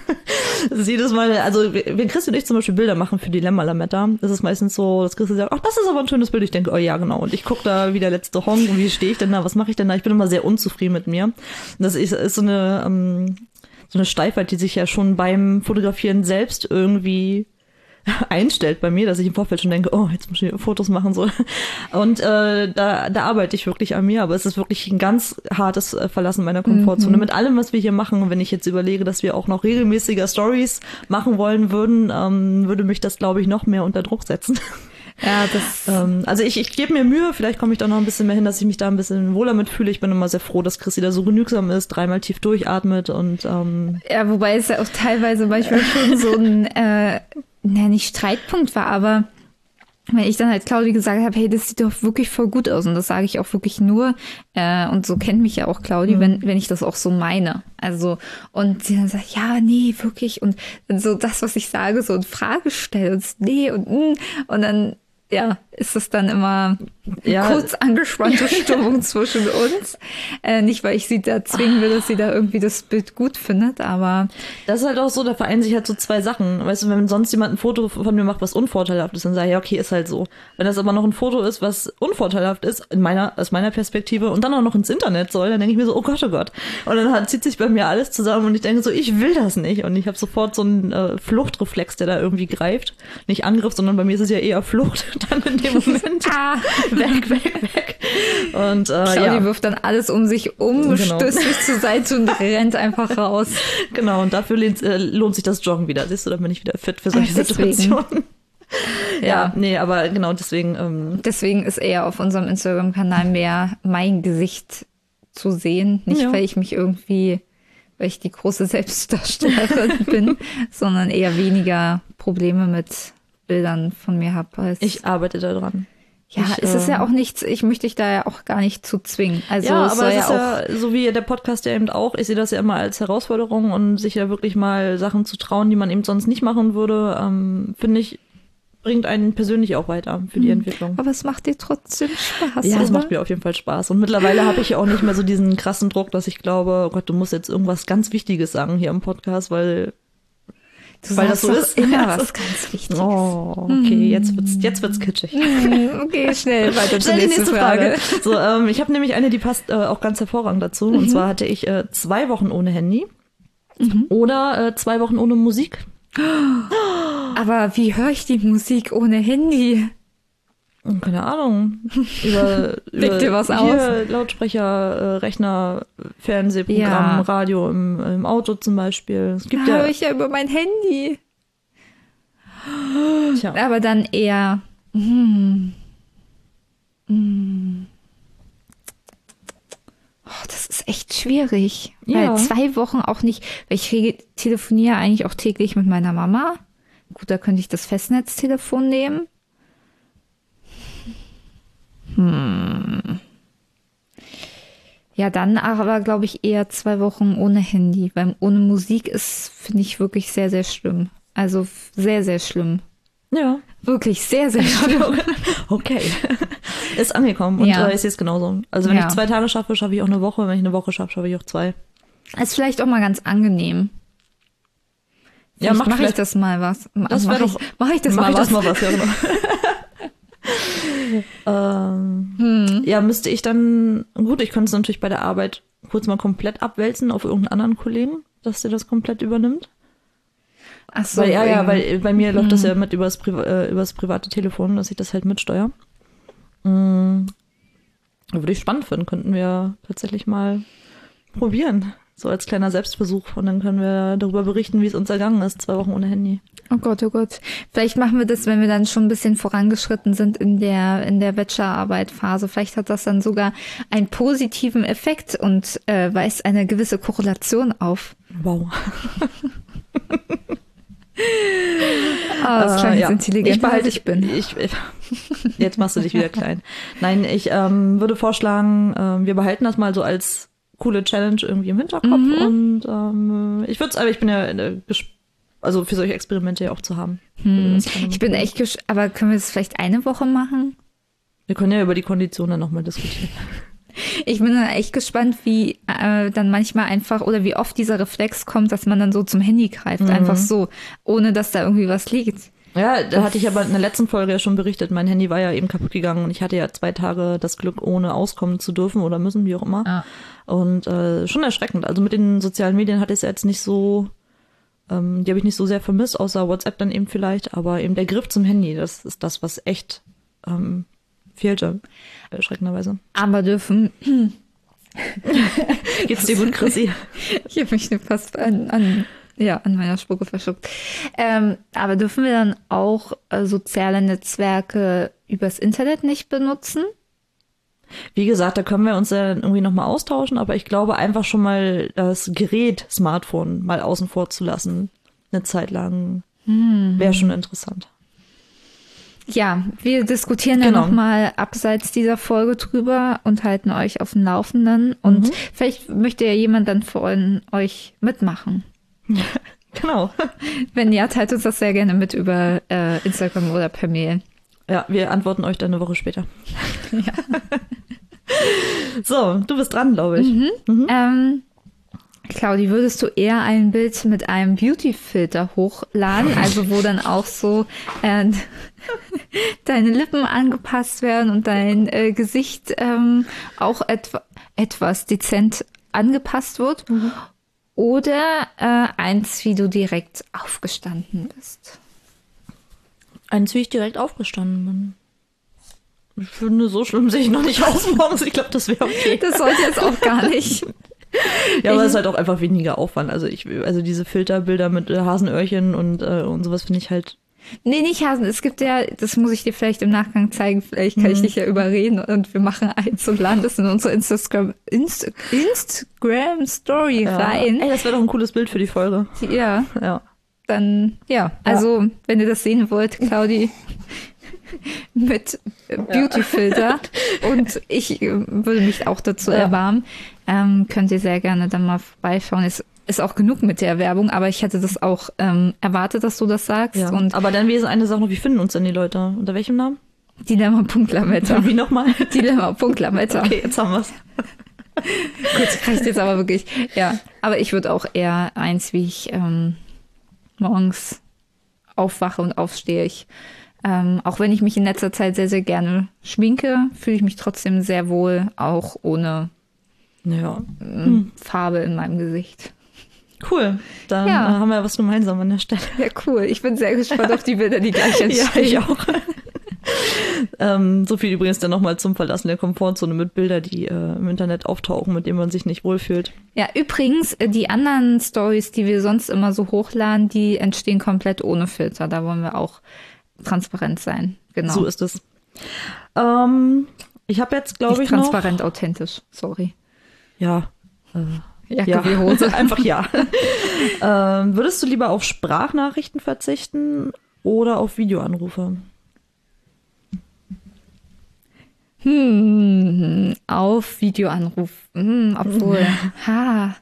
Das ist jedes Mal, also wenn Chris und ich zum Beispiel Bilder machen für die Dilemma Lametta, das ist meistens so, dass Chris sagt, ach, das ist aber ein schönes Bild. Ich denke, oh ja, genau. Und ich gucke da wie der letzte Honk und wie stehe ich denn da, was mache ich denn da? Ich bin immer sehr unzufrieden mit mir. Und das ist, ist so eine, ähm, so eine Steifheit, die sich ja schon beim Fotografieren selbst irgendwie einstellt bei mir, dass ich im Vorfeld schon denke, oh, jetzt muss ich Fotos machen, so. Und äh, da, da arbeite ich wirklich an mir, aber es ist wirklich ein ganz hartes äh, Verlassen meiner Komfortzone. Mhm. Mit allem, was wir hier machen, wenn ich jetzt überlege, dass wir auch noch regelmäßiger Stories machen wollen würden, ähm, würde mich das, glaube ich, noch mehr unter Druck setzen. Ja, das. ähm, also ich, ich gebe mir Mühe, vielleicht komme ich da noch ein bisschen mehr hin, dass ich mich da ein bisschen wohler mitfühle. Ich bin immer sehr froh, dass Chrissy da so genügsam ist, dreimal tief durchatmet und ähm, ja, wobei es ja auch teilweise manchmal schon so ein äh, na, nicht Streitpunkt war, aber wenn ich dann halt Claudi gesagt habe, hey, das sieht doch wirklich voll gut aus und das sage ich auch wirklich nur äh, und so kennt mich ja auch Claudi, mhm. wenn wenn ich das auch so meine. Also und sie dann sagt, ja, nee, wirklich und so das, was ich sage, so in Frage stelle und nee und und dann ja, ist es dann immer ja. kurz angespannte Stimmung zwischen uns. Äh, nicht, weil ich sie da zwingen will, dass sie da irgendwie das Bild gut findet, aber das ist halt auch so, da vereinen sich halt so zwei Sachen. Weißt du, wenn sonst jemand ein Foto von mir macht, was unvorteilhaft ist, dann sage ich, ja, okay, ist halt so. Wenn das aber noch ein Foto ist, was unvorteilhaft ist, in meiner, aus meiner Perspektive, und dann auch noch ins Internet soll, dann denke ich mir so, oh Gott, oh Gott. Und dann hat, zieht sich bei mir alles zusammen und ich denke so, ich will das nicht. Und ich habe sofort so einen äh, Fluchtreflex, der da irgendwie greift. Nicht Angriff, sondern bei mir ist es ja eher Flucht. Dann in dem Moment ah. weg, weg, weg. Und äh, Claudi ja. wirft dann alles um sich um, genau. stößt sich zur Seite und rennt einfach raus. Genau, und dafür lohnt, äh, lohnt sich das Joggen wieder. Siehst du, dann bin ich wieder fit für solche Ach, Situationen. Ja, ja, nee, aber genau deswegen. Ähm, deswegen ist eher auf unserem Instagram-Kanal mehr mein Gesicht zu sehen. Nicht, ja. weil ich mich irgendwie, weil ich die große Selbstdarstellerin bin, sondern eher weniger Probleme mit Bildern von mir habe. Ich arbeite da dran. Ja, ich, es ist äh, ja auch nichts, ich möchte dich da ja auch gar nicht zu zwingen. Also ja, es aber soll es ja ist auch ja, so wie der Podcast ja eben auch, ich sehe das ja immer als Herausforderung und sich ja wirklich mal Sachen zu trauen, die man eben sonst nicht machen würde, ähm, finde ich, bringt einen persönlich auch weiter für die Entwicklung. Aber es macht dir trotzdem Spaß, Ja, es oder? macht mir auf jeden Fall Spaß. Und mittlerweile habe ich ja auch nicht mehr so diesen krassen Druck, dass ich glaube, oh Gott, du musst jetzt irgendwas ganz Wichtiges sagen hier im Podcast, weil, Du weil das sagst so doch ist. immer was ganz Wichtiges. Oh, okay, jetzt wird's, jetzt wird's kitschig. Hm, Okay, schnell weiter zur Schnell die nächsten nächste Frage. Frage. So, ähm, ich habe nämlich eine, die passt äh, auch ganz hervorragend dazu. Und zwar hatte ich äh, zwei Wochen ohne Handy oder äh, zwei Wochen ohne Musik. Aber wie höre ich die Musik ohne Handy? Keine Ahnung. Über, Leg über dir was hier aus. Lautsprecher, äh, Rechner, Fernsehprogramm, Ja. Radio im, im Auto zum Beispiel. Es Da gibt höre ja, ich ja über mein Handy. tja, Aber dann eher. Hm, hm. Oh, das ist echt schwierig. Ja. Weil zwei Wochen auch nicht, weil ich rege- telefoniere eigentlich auch täglich mit meiner Mama. Gut, da könnte ich das Festnetztelefon nehmen. Hm. Ja, dann aber, glaube ich, eher zwei Wochen ohne Handy, weil ohne Musik ist, finde ich, wirklich sehr, sehr schlimm. Also f- sehr, sehr schlimm. ja. Wirklich sehr, sehr schlimm. Okay. Ist angekommen und Ja. äh, ich sehe es genauso. Also wenn Ja. ich zwei Tage schaffe, schaffe ich auch eine Woche. Wenn ich eine Woche schaffe, schaffe ich auch zwei. Ist vielleicht auch mal ganz angenehm. Ja, Vielleicht mach mache ich vielleicht- das mal was. Das Mache wär ich, doch- mach ich das Mach mal ich was. das mal was, ja genau. ähm, Hm. Ja, müsste ich dann, gut, ich könnte es natürlich bei der Arbeit kurz mal komplett abwälzen auf irgendeinen anderen Kollegen, dass der das komplett übernimmt. Ach so, Weil, ja, ja, wegen- weil bei mir läuft das ja mit übers, Priva äh, übers private Telefon, dass ich das halt mitsteuere. Mm. Würde ich spannend finden, könnten wir tatsächlich mal probieren. So als kleiner Selbstversuch. Und dann können wir darüber berichten, wie es uns ergangen ist, zwei Wochen ohne Handy. Oh Gott, oh Gott. Vielleicht machen wir das, wenn wir dann schon ein bisschen vorangeschritten sind in der, in der Bachelorarbeit-Phase. Vielleicht hat das dann sogar einen positiven Effekt und äh, weist eine gewisse Korrelation auf. Wow. Ah, das klang Äh, jetzt ja. intelligenter, ich behalte, als ich bin. Ich, ich, jetzt machst du dich wieder klein. Nein, ich ähm, würde vorschlagen, ähm, wir behalten das mal so als coole Challenge irgendwie im Hinterkopf. Mhm. Und ähm, ich würde es, aber ich bin ja äh, gesp- also für solche Experimente ja auch zu haben. Würde Hm. das gerne mal Ich bin probieren. echt gesch aber können wir das vielleicht eine Woche machen? Wir können ja über die Konditionen nochmal diskutieren. Ich bin dann echt gespannt, wie äh, dann manchmal einfach oder wie oft dieser Reflex kommt, dass man dann so zum Handy greift, Mhm. einfach so, ohne dass da irgendwie was liegt. Ja, da hatte ich aber in der letzten Folge ja schon berichtet, mein Handy war ja eben kaputt gegangen und ich hatte ja zwei Tage das Glück, ohne auskommen zu dürfen oder müssen, wie auch immer. Ah. Und äh, schon erschreckend. Also mit den sozialen Medien hatte ich es ja jetzt nicht so, ähm, die habe ich nicht so sehr vermisst, außer WhatsApp dann eben vielleicht, aber eben der Griff zum Handy, das ist das, was echt ähm, fehlte, erschreckenderweise. Aber dürfen, Geht's dir gut, Chrissy? ich habe mich nur fast an, an, ja, an meiner Spucke verschluckt. Ähm, aber dürfen wir dann auch äh, soziale Netzwerke übers Internet nicht benutzen? Wie gesagt, da können wir uns ja irgendwie nochmal austauschen, aber ich glaube einfach schon mal das Gerät Smartphone mal außen vor zu lassen, eine Zeit lang, wäre schon interessant. Ja, wir diskutieren ja Genau. nochmal abseits dieser Folge drüber und halten euch auf dem Laufenden. Und Mhm. vielleicht möchte ja jemand dann von euch mitmachen. Genau. Wenn ja, teilt uns das sehr gerne mit über äh, Instagram oder per Mail. Ja, wir antworten euch dann eine Woche später. So, du bist dran, glaube ich. Mhm. Ähm, Claudi, würdest du eher ein Bild mit einem Beauty-Filter hochladen, also wo dann auch so äh, deine Lippen angepasst werden und dein äh, Gesicht ähm, auch etwa, etwas dezent angepasst wird? Mhm. Oder äh, eins, wie du direkt aufgestanden bist? Eins, wie ich direkt aufgestanden bin. Ich finde, so schlimm sehe ich noch nicht aus morgens. Ich glaube, das wäre okay. Das sollte jetzt auch gar nicht. Ja, aber es ist halt auch einfach weniger Aufwand. Also ich, also diese Filterbilder mit äh, Hasenöhrchen und, äh, und sowas finde ich halt. Nee, nicht Hasen. Es gibt ja, das muss ich dir vielleicht im Nachgang zeigen, vielleicht kann ich dich ja überreden und wir machen eins und laden das in unsere Instagram, Inst Instagram Story Ja. rein. Ey, das wäre doch ein cooles Bild für die Folge. Ja, Ja. dann, ja. Also, wenn ihr das sehen wollt, Claudi mit äh, Beauty-Filter und ich äh, würde mich auch dazu Ja. erbarmen, ähm, könnt ihr sehr gerne dann mal vorbeischauen. Es ist auch genug mit der Werbung, aber ich hätte das auch ähm, erwartet, dass du das sagst. Ja. Und Aber dann wäre eine Sache noch, wie finden uns denn die Leute? Unter welchem Namen? Dilemma Punkt Lametta. Wie nochmal? Dilemma Punkt Lametta. Okay, jetzt haben wir's. Gut, reicht jetzt aber wirklich. Ja, aber ich würde auch eher eins, wie ich ähm, morgens aufwache und aufstehe. Ich, ähm, auch wenn ich mich in letzter Zeit sehr, sehr gerne schminke, fühle ich mich trotzdem sehr wohl, auch ohne Ja. ähm, Hm. Farbe in meinem Gesicht. Cool. Dann Ja. äh, haben wir was gemeinsam an der Stelle. Ja, cool. Ich bin sehr gespannt auf die Bilder, die gleich Ja, entstehen. ich auch. ähm, so viel übrigens dann nochmal zum Verlassen der Komfortzone mit Bilder, die äh, im Internet auftauchen, mit denen man sich nicht wohlfühlt. Ja, übrigens, äh, die anderen Stories, die wir sonst immer so hochladen, die entstehen komplett ohne Filter. Da wollen wir auch transparent sein. Genau. So ist es. Ähm, ich habe jetzt, glaube Nicht ich, noch... transparent, authentisch. Sorry. Ja. Äh, Jacke ja, wie Hose. einfach ja. ähm, würdest du lieber auf Sprachnachrichten verzichten oder auf Videoanrufe? Hm, auf Videoanruf. Hm, obwohl, ha.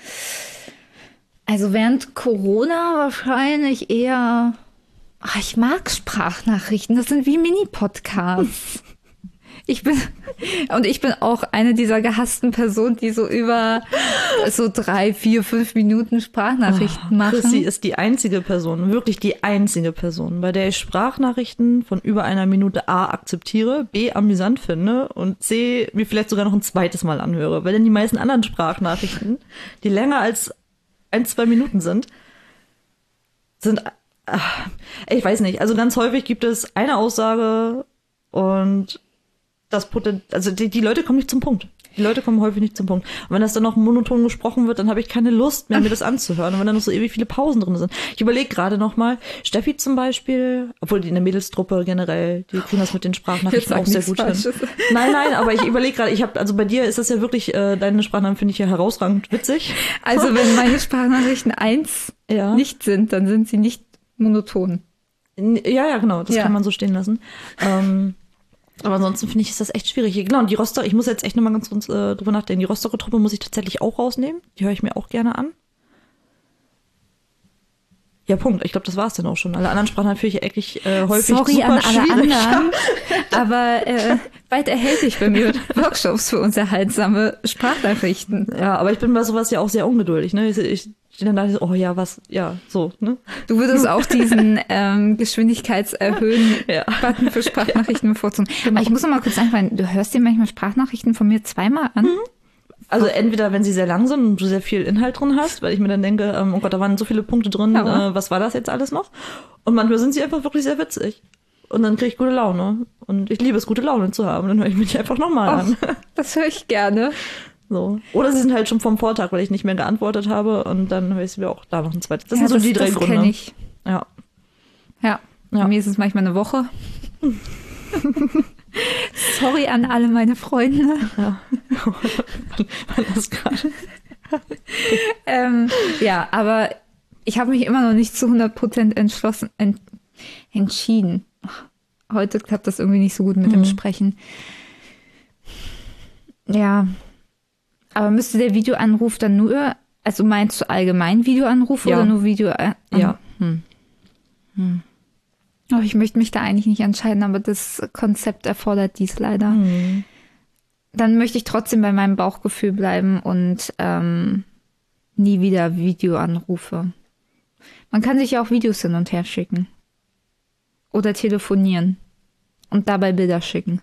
Also während Corona wahrscheinlich eher. Ach, ich mag Sprachnachrichten. Das sind wie Mini-Podcasts. Ich bin, und ich bin auch eine dieser gehassten Personen, die so über so drei, vier, fünf Minuten Sprachnachrichten Oh, machen. Chrissy ist die einzige Person, wirklich die einzige Person, bei der ich Sprachnachrichten von über einer Minute A akzeptiere, B amüsant finde und C mir vielleicht sogar noch ein zweites Mal anhöre. Weil denn die meisten anderen Sprachnachrichten, die länger als ein, zwei Minuten sind, sind, ach, ich weiß nicht, also ganz häufig gibt es eine Aussage und das Poten- also die, die Leute kommen nicht zum Punkt. Die Leute kommen häufig nicht zum Punkt. Und wenn das dann noch monoton gesprochen wird, dann habe ich keine Lust mehr, mir das anzuhören. Und wenn dann noch so ewig viele Pausen drin sind. Ich überlege gerade noch mal, Steffi zum Beispiel, obwohl die in der Mädelstruppe generell, die kriegen das mit den Sprachnachrichten auch sehr gut hin. Nein, nein, aber ich überlege gerade, ich habe, also bei dir ist das ja wirklich, äh, deine Sprachnachrichten finde ich ja herausragend witzig. Also wenn meine Sprachnachrichten eins Ja. nicht sind, dann sind sie nicht monoton. Ja, ja, genau, das Ja. kann man so stehen lassen. Ähm, aber ansonsten finde ich, ist das echt schwierig. Genau, und die Rostock, ich muss jetzt echt nochmal ganz kurz äh, drüber nachdenken. Die Rostocker Truppe muss ich tatsächlich auch rausnehmen. Die höre ich mir auch gerne an. Ja, Punkt. Ich glaube, das war es dann auch schon. Alle anderen Sprachen natürlich eigentlich äh, häufig Sorry super an alle schwierig. anderen, aber äh, bald erhältlich bei mir Workshops für unterhaltsame Sprachnachrichten. Ja, aber ich bin bei sowas ja auch sehr ungeduldig. Ne? Ich, ich stehe dann da so, oh ja, was, ja, so. Ne? Du würdest auch diesen ähm, Geschwindigkeitserhöhen-Button Ja. für Sprachnachrichten bevorzugen. Aber ich muss noch mal kurz sagen, du hörst dir manchmal Sprachnachrichten von mir zweimal an? Also entweder, wenn sie sehr lang sind und du sehr viel Inhalt drin hast, weil ich mir dann denke, ähm, oh Gott, da waren so viele Punkte drin, Ja. äh, was war das jetzt alles noch? Und manchmal sind sie einfach wirklich sehr witzig. Und dann kriege ich gute Laune. Und ich liebe es, gute Laune zu haben. Dann höre ich mich einfach nochmal an. Das höre ich gerne. So. Oder sie sind halt schon vom Vortag, weil ich nicht mehr geantwortet habe. Und dann höre ich sie mir auch da noch ein zweites. Das Ja, sind so die drei das Gründe. kenn ich. Ja. Ja. Ja. Bei mir ist es manchmal eine Woche. Sorry an alle meine Freunde. Ja. War das gerade? Ähm, ja, aber ich habe mich immer noch nicht zu hundert Prozent entschlossen, ent, entschieden. Heute klappt das irgendwie nicht so gut mit dem Sprechen. Ja, aber müsste der Videoanruf dann nur, also meinst du allgemein Videoanruf Ja. oder nur Video? Äh, Ja. Hm. Hm. Oh, ich möchte mich da eigentlich nicht entscheiden, aber das Konzept erfordert dies leider. Hm. Dann möchte ich trotzdem bei meinem Bauchgefühl bleiben und ähm, nie wieder Videoanrufe. Man kann sich ja auch Videos hin und her schicken. Oder telefonieren. Und dabei Bilder schicken.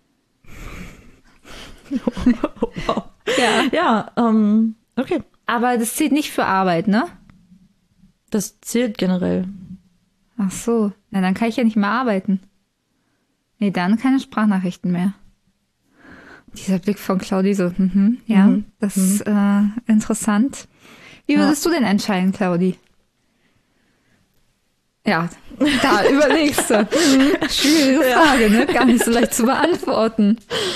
Wow. Ja. Ja, ähm, okay. Aber das zählt nicht für Arbeit, ne? Das zählt generell. Ach so. Na, dann kann ich ja nicht mehr arbeiten. Nee, dann keine Sprachnachrichten mehr. Dieser Blick von Claudi so, mhm, ja, Mhm. das ist äh, interessant. Wie würdest du denn entscheiden, Claudi? Ja, da überlegst du. Mhm. Schwierige Frage, ne? Gar nicht so leicht zu beantworten.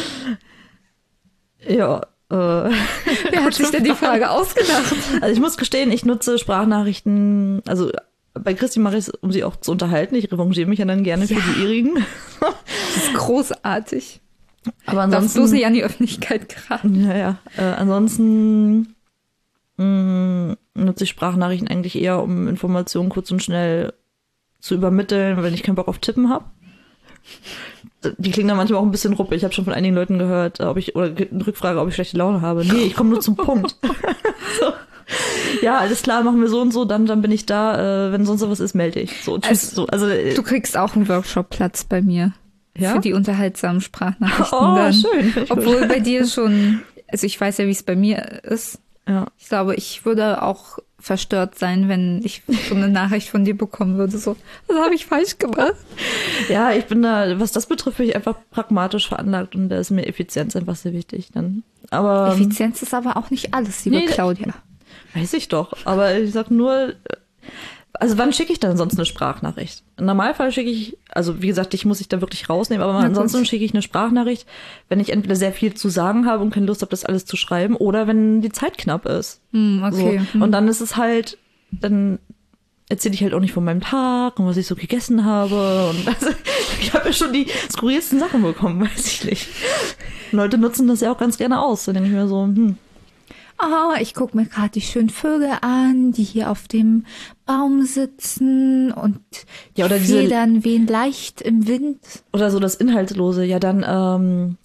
Ja, äh. Wer hat sich denn die Frage ausgedacht? Also ich muss gestehen, ich nutze Sprachnachrichten, also bei Christi mache ich es, um sie auch zu unterhalten. Ich revanchiere mich ja dann gerne Ja. für die ihrigen. Das ist großartig. Aber Darfst ansonsten... bloß nicht an die Öffentlichkeit geraten. Ja, ja. Äh, ansonsten mh, nutze ich Sprachnachrichten eigentlich eher, um Informationen kurz und schnell zu übermitteln, wenn ich keinen Bock auf Tippen habe. Die klingen dann manchmal auch ein bisschen ruppig. Ich habe schon von einigen Leuten gehört, ob ich, oder eine Rückfrage, ob ich schlechte Laune habe. Nee, ich komme nur zum Punkt. So. Ja, alles klar, machen wir so und so, dann, dann bin ich da. Äh, wenn sonst was ist, melde ich. So, tschüss. Also, so, also, äh, du kriegst auch einen Workshop-Platz bei mir. Ja? Für die unterhaltsamen Sprachnachrichten. Oh, dann. schön. Obwohl gut. bei dir schon, also ich weiß ja, wie es bei mir ist. Ja. Ich glaube, ich würde auch verstört sein, wenn ich so eine Nachricht von dir bekommen würde. So, was habe ich falsch gemacht? Ja, ich bin da, was das betrifft, bin ich einfach pragmatisch veranlagt und da ist mir Effizienz einfach sehr wichtig. Dann. Aber Effizienz ist aber auch nicht alles, liebe nee, Claudia. Weiß ich doch, aber ich sag nur, also wann schicke ich dann sonst eine Sprachnachricht? Im Normalfall schicke ich, also wie gesagt, ich muss ich da wirklich rausnehmen, aber Na ansonsten gut. schicke ich eine Sprachnachricht, wenn ich entweder sehr viel zu sagen habe und keine Lust habe, das alles zu schreiben, oder wenn die Zeit knapp ist. Hm, okay. So. Und dann ist es halt, dann erzähle ich halt auch nicht von meinem Tag und was ich so gegessen habe. Und also, ich habe ja schon die skurrilsten Sachen bekommen, weiß ich nicht. Leute nutzen das ja auch ganz gerne aus. Da denke ich mir so, hm. Ah, ich gucke mir gerade die schönen Vögel an, die hier auf dem Baum sitzen und Ja, oder die diese- Federn wehen leicht im Wind. Oder so das Inhaltslose. Ja, dann, ähm,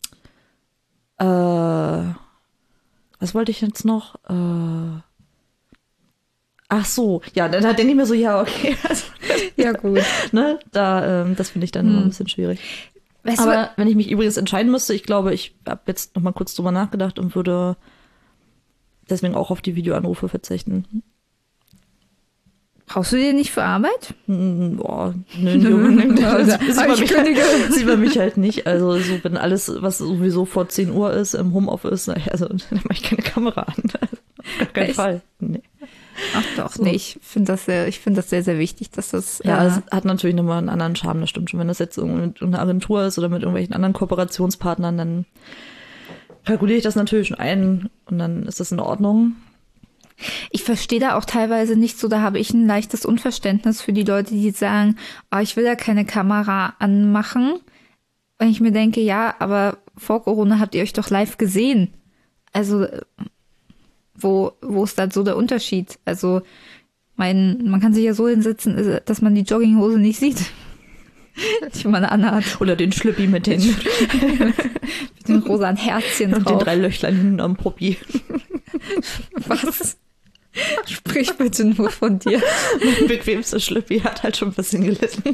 äh, was wollte ich jetzt noch? Äh, ach so, ja, da, da denke ich mir so, ja, okay, also, Ja, gut. ne, da, ähm, das finde ich dann immer ein bisschen schwierig. Weißt Aber wenn ich mich übrigens entscheiden müsste, ich glaube, ich habe jetzt noch mal kurz drüber nachgedacht und würde deswegen auch auf die Videoanrufe verzichten. du, brauchst du dir nicht für Arbeit? Hm, boah, nö, nö, das Also, sieht man ich mich kündige. halt, sieht man mich halt nicht. Also so, wenn alles, was sowieso vor zehn Uhr ist, im Homeoffice, also dann mache ich keine Kamera an. Auf gar keinen Echt? Fall. Nee. Ach doch, So. nee, ich finde das sehr, ich finde das sehr, sehr wichtig, dass das, Ja, äh, es hat natürlich nochmal einen anderen Charme, das stimmt schon. Wenn das jetzt irgendwie mit einer Agentur ist oder mit irgendwelchen anderen Kooperationspartnern, dann kalkuliere ich das natürlich schon ein und dann ist das in Ordnung. ich verstehe da auch teilweise nicht so, da habe ich ein leichtes Unverständnis für die Leute, die sagen, oh, ich will ja keine Kamera anmachen. Wenn ich mir denke, ja, aber vor Corona habt ihr euch doch live gesehen. Also, wo, wo ist da so der Unterschied? Also, mein, man kann sich ja so hinsetzen, dass man die Jogginghose nicht sieht. Die man anhat. Oder den Schlüppi mit den, Mit den rosanen Herzchen und den drauf. drei Löchlein hinten am Popi. Was? Sprich bitte nur von dir. Mein bequemster Schlüppi hat halt schon ein bisschen gelitten.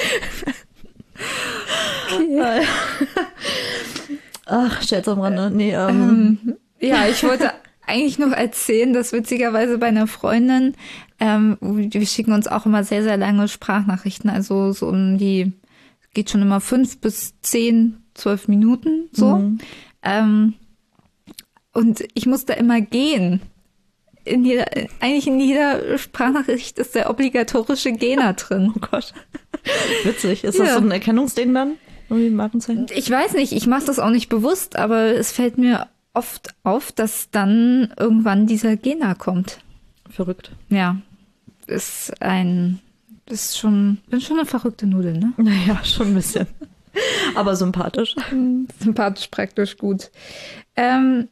Okay. Ach, Scherz am Rande. Nee, ähm, Ähm, ja, ich wollte eigentlich noch erzählen, dass witzigerweise bei einer Freundin, ähm, wir schicken uns auch immer sehr, sehr lange Sprachnachrichten, also so um die, geht schon immer fünf bis zehn, zwölf Minuten so. Mhm. Ähm, und ich musste immer gehen. In jeder, eigentlich in jeder Sprachnachricht ist der obligatorische Gena drin. oh Gott. Witzig. Ist das Ja. so ein Erkennungsding dann? Irgendwie ein Markenzeichen? Ich weiß nicht, ich mache das auch nicht bewusst, aber es fällt mir oft auf, dass dann irgendwann dieser Gena kommt. Verrückt. Ja, ist ein, ist schon, bin schon eine verrückte Nudel, ne? Naja, schon ein bisschen. Aber sympathisch. Sympathisch, praktisch, gut. Ähm,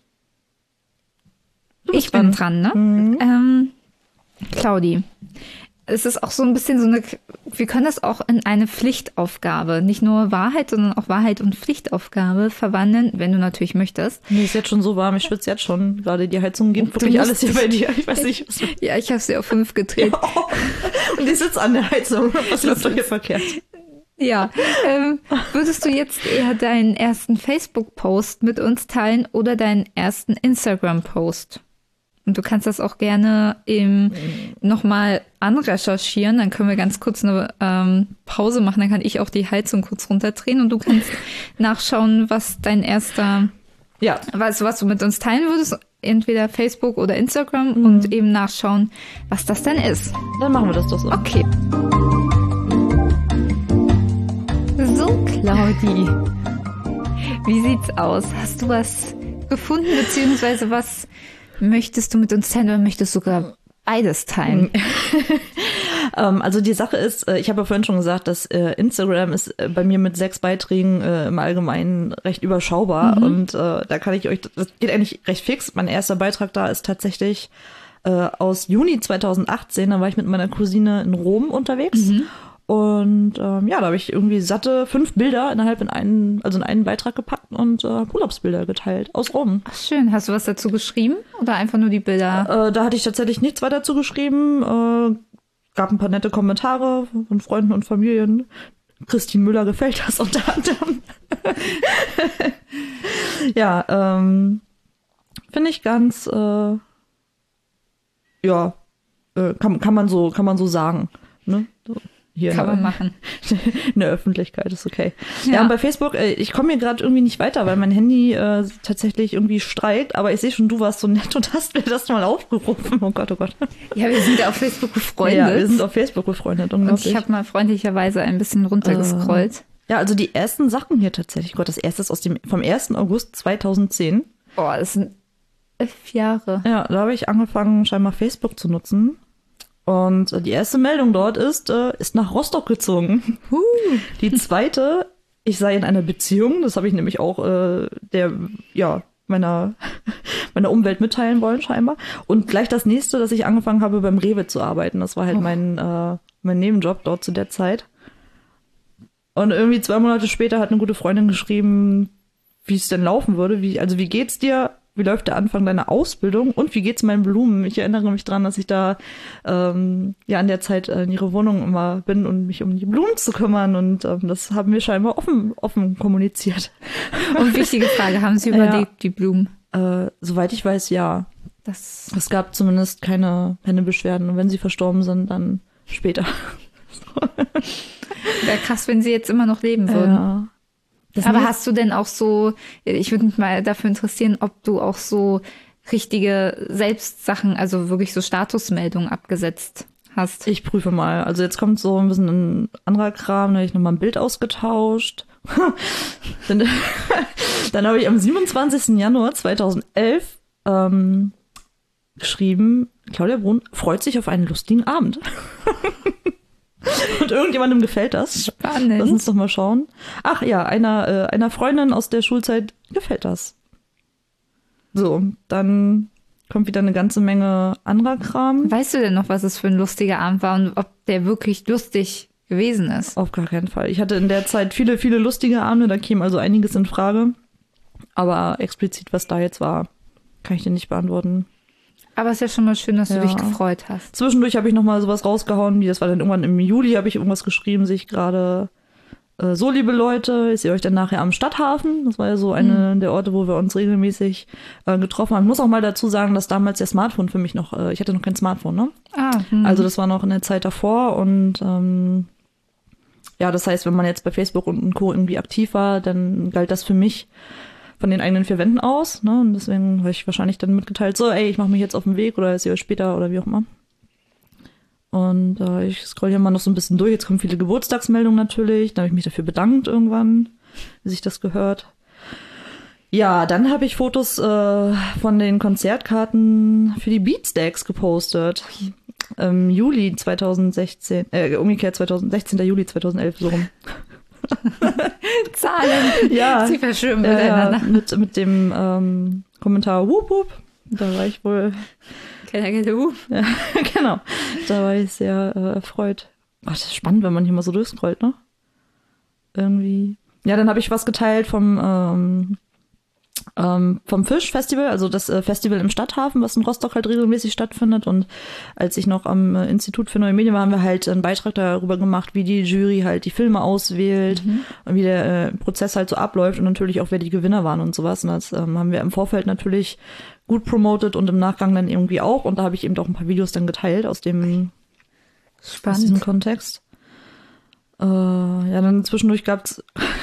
Du bist ich bin dran, ne? Mhm. Ähm, Claudi, es ist auch so ein bisschen so eine, wir können das auch in eine Pflichtaufgabe, nicht nur Wahrheit, sondern auch Wahrheit und Pflichtaufgabe verwandeln, wenn du natürlich möchtest. Mir ist jetzt schon so warm, ich schwitze jetzt schon. Gerade die Heizung geht Du wirklich musst- alles hier bei dir. Ich weiß nicht, was Ja, ich habe sie auf fünf gedreht. Und die sitzt an der Heizung. Was läuft doch hier verkehrt? Ja, ähm, würdest du jetzt eher deinen ersten Facebook-Post mit uns teilen oder deinen ersten Instagram-Post? Und du kannst das auch gerne ähm, nochmal anrecherchieren. Dann können wir ganz kurz eine ähm, Pause machen. Dann kann ich auch die Heizung kurz runterdrehen und du kannst nachschauen, was dein erster, Ja, was, was du mit uns teilen würdest. Entweder Facebook oder Instagram und eben nachschauen, was das denn ist. dann machen wir das doch so. Okay. So, Claudi. Wie sieht's aus? Hast du was gefunden, beziehungsweise was möchtest du mit uns teilen oder möchtest du sogar beides teilen? Ähm, also die Sache ist, äh, ich habe ja vorhin schon gesagt, dass äh, Instagram ist äh, bei mir mit sechs Beiträgen äh, im Allgemeinen recht überschaubar. Mhm. Und äh, da kann ich euch, das geht eigentlich recht fix. Mein erster Beitrag da ist tatsächlich äh, aus Juni zweitausendachtzehn. Da war ich mit meiner Cousine in Rom unterwegs. Mhm. Und ähm, ja, da habe ich irgendwie satte fünf Bilder innerhalb in einen, also in einen Beitrag gepackt und äh, Urlaubsbilder geteilt aus Rom. Ach, schön. Hast du was dazu geschrieben oder einfach nur die Bilder? Äh, da hatte ich tatsächlich nichts weiter zu geschrieben. Äh, gab ein paar nette Kommentare von Freunden und Familien. Christine Müller gefällt das unter anderem. Ja, ähm, finde ich ganz, äh, ja, äh, kann, kann man so, kann man so sagen, ne? So. Hier Kann man in, machen. In der Öffentlichkeit ist okay. Ja, ja und bei Facebook, äh, ich komme hier gerade irgendwie nicht weiter, weil mein Handy äh, tatsächlich irgendwie streikt, aber ich sehe schon, du warst so nett und hast mir das mal aufgerufen. Oh Gott, oh Gott. Ja, wir sind ja auf Facebook befreundet. Ja, wir sind auf Facebook befreundet. Und ich habe mal freundliellicherweise ein bisschen runtergescrollt. Äh, ja, also die ersten Sachen hier tatsächlich. Gott, das erste ist aus dem, vom ersten August zweitausendzehn. Boah, das sind elf Jahre. Ja, da habe ich angefangen, scheinbar Facebook zu nutzen. Und die erste Meldung dort ist, äh, ist nach Rostock gezogen. Huh. Die zweite, ich sei in einer Beziehung. Das habe ich nämlich auch äh, der, ja, meiner, meiner Umwelt mitteilen wollen, scheinbar. Und gleich das nächste, dass ich angefangen habe, beim Rewe zu arbeiten. Das war halt oh. mein, äh, mein Nebenjob dort zu der Zeit. Und irgendwie zwei Monate später hat eine gute Freundin geschrieben, wie es denn laufen würde. Wie, also wie geht's dir? Wie läuft der Anfang deiner Ausbildung und wie geht's meinen Blumen? Ich erinnere mich dran, dass ich da ähm, ja an der Zeit äh, in ihre Wohnung immer bin, um mich um die Blumen zu kümmern und ähm, das haben wir scheinbar offen offen kommuniziert. Und wichtige Frage, haben Sie überlebt, ja. die Blumen? Äh, soweit ich weiß, ja. Das es gab zumindest keine, keine Beschwerden und wenn sie verstorben sind, dann später. Wäre krass, wenn sie jetzt immer noch leben würden. Ja. Das Aber hast du denn auch so, ich würde mich mal dafür interessieren, ob du auch so richtige Selbstsachen, also wirklich so Statusmeldungen abgesetzt hast? Ich prüfe mal. Also jetzt kommt so ein bisschen ein anderer Kram, da habe ich nochmal ein Bild ausgetauscht. dann dann habe ich am siebenundzwanzigsten Januar zweitausendelf ähm, geschrieben, Claudia Brun freut sich auf einen lustigen Abend. Und irgendjemandem gefällt das. Spannend. Lass uns doch mal schauen. Ach ja, einer, äh, einer Freundin aus der Schulzeit gefällt das. So, dann kommt wieder eine ganze Menge anderer Kram. Weißt du denn noch, was es für ein lustiger Abend war und ob der wirklich lustig gewesen ist? Auf gar keinen Fall. Ich hatte in der Zeit viele, viele lustige Abende, da käme also einiges in Frage. Aber explizit, was da jetzt war, kann ich dir nicht beantworten. Aber es ist ja schon mal schön, dass ja. du dich gefreut hast. Zwischendurch habe ich noch mal sowas rausgehauen, wie das war dann irgendwann im Juli, habe ich irgendwas geschrieben, sehe ich gerade, äh, so liebe Leute, ich sehe euch dann nachher am Stadthafen. Das war ja so eine mhm. der Orte, wo wir uns regelmäßig äh, getroffen haben. Ich muss auch mal dazu sagen, dass damals der Smartphone für mich noch, äh, ich hatte noch kein Smartphone, ne? Ah, hm. Also das war noch in der Zeit davor und ähm, ja, das heißt, wenn man jetzt bei Facebook und Co. irgendwie aktiv war, dann galt das für mich von den eigenen vier Wänden aus, ne? Und deswegen habe ich wahrscheinlich dann mitgeteilt, so, ey, ich mache mich jetzt auf den Weg oder sehe euch später oder wie auch immer. Und äh, ich scroll hier mal noch so ein bisschen durch. Jetzt kommen viele Geburtstagsmeldungen natürlich. Dann habe ich mich dafür bedankt irgendwann, wie sich das gehört. Ja, dann habe ich Fotos äh, von den Konzertkarten für die Beatsteaks gepostet. Im Juli zweitausendsechzehn, äh, umgekehrt zweitausendsechzehn. Juli zweitausendelf, so rum. Zahlen. Ja. Sie verschwimmen äh, miteinander. Mit, mit dem ähm, Kommentar Wup Wup. Da war ich wohl. Kenner, kenner, wup. Ja, genau. Da war ich sehr äh, erfreut. Ach, das ist spannend, wenn man hier mal so durchscrollt, ne? Irgendwie. Ja, dann habe ich was geteilt vom ähm, ähm, vom Fischfestival, also das äh, Festival im Stadthafen, was in Rostock halt regelmäßig stattfindet. Und als ich noch am äh, Institut für Neue Medien war, haben wir halt einen Beitrag darüber gemacht, wie die Jury halt die Filme auswählt mhm. und wie der äh, Prozess halt so abläuft und natürlich auch, wer die Gewinner waren und sowas. Und das ähm, haben wir im Vorfeld natürlich gut promotet und im Nachgang dann irgendwie auch. Und da habe ich eben auch ein paar Videos dann geteilt aus dem Spannend. Aus diesem Kontext. Äh, ja, dann zwischendurch gab's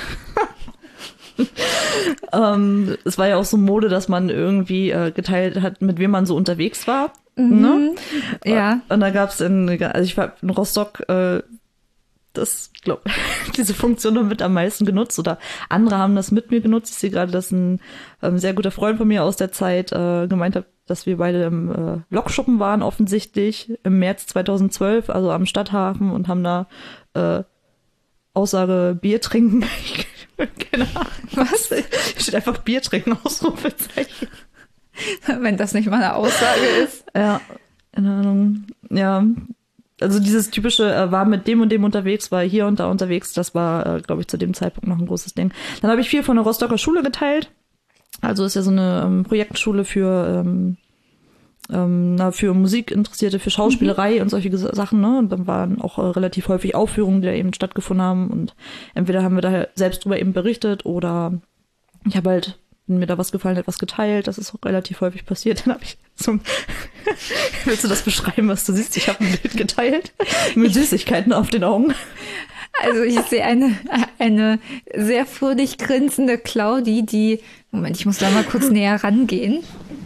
ähm, es war ja auch so Mode, dass man irgendwie äh, geteilt hat, mit wem man so unterwegs war. Mhm. Ne? Ja. Und da gab's in, also ich war in Rostock, äh, das, glaube diese Funktion noch mit am meisten genutzt oder andere haben das mit mir genutzt. Ich sehe gerade, dass ein ähm, sehr guter Freund von mir aus der Zeit äh, gemeint hat, dass wir beide im äh, Lokschuppen waren, offensichtlich im März zweitausendzwölf, also am Stadthafen und haben da äh, Aussage Bier trinken. Keine Ahnung. Was? Hier steht einfach Bier trinken, Ausrufezeichen. Wenn das nicht mal eine Aussage ist. Ja. keine Ahnung, ja, also dieses typische, äh, war mit dem und dem unterwegs, war hier und da unterwegs, das war, äh, glaube ich, zu dem Zeitpunkt noch ein großes Ding. Dann habe ich viel von der Rostocker Schule geteilt. Also ist ja so eine ähm, Projektschule für, ähm, ähm, na, für Musikinteressierte, für Schauspielerei mhm. und solche Ges- Sachen, ne? Und dann waren auch äh, relativ häufig Aufführungen, die da eben stattgefunden haben. Und entweder haben wir da selbst drüber eben berichtet oder ich habe halt, wenn mir da was gefallen hat, was geteilt. Das ist auch relativ häufig passiert. Dann habe ich so ein Willst du das beschreiben, was du siehst? Ich habe ein Bild geteilt mit Süßigkeiten auf den Augen. Also ich sehe eine, eine sehr fröhlich grinsende Claudi, die, Moment, ich muss da mal kurz näher rangehen,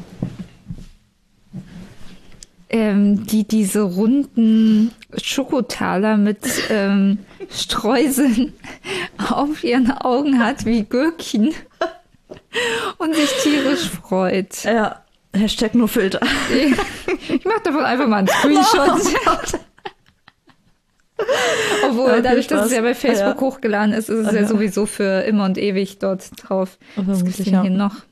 ähm, die diese runden Schokotaler mit ähm, Streuseln auf ihren Augen hat, wie Gürkchen, und sich tierisch freut. Ja, Hashtag nur Filter. Ich mache davon einfach mal einen Screenshot. Obwohl, ja, dadurch, dass es ja bei Facebook ja. hochgeladen ist, ist es ja, ja sowieso für immer und ewig dort drauf. Was gibt's denn hier noch?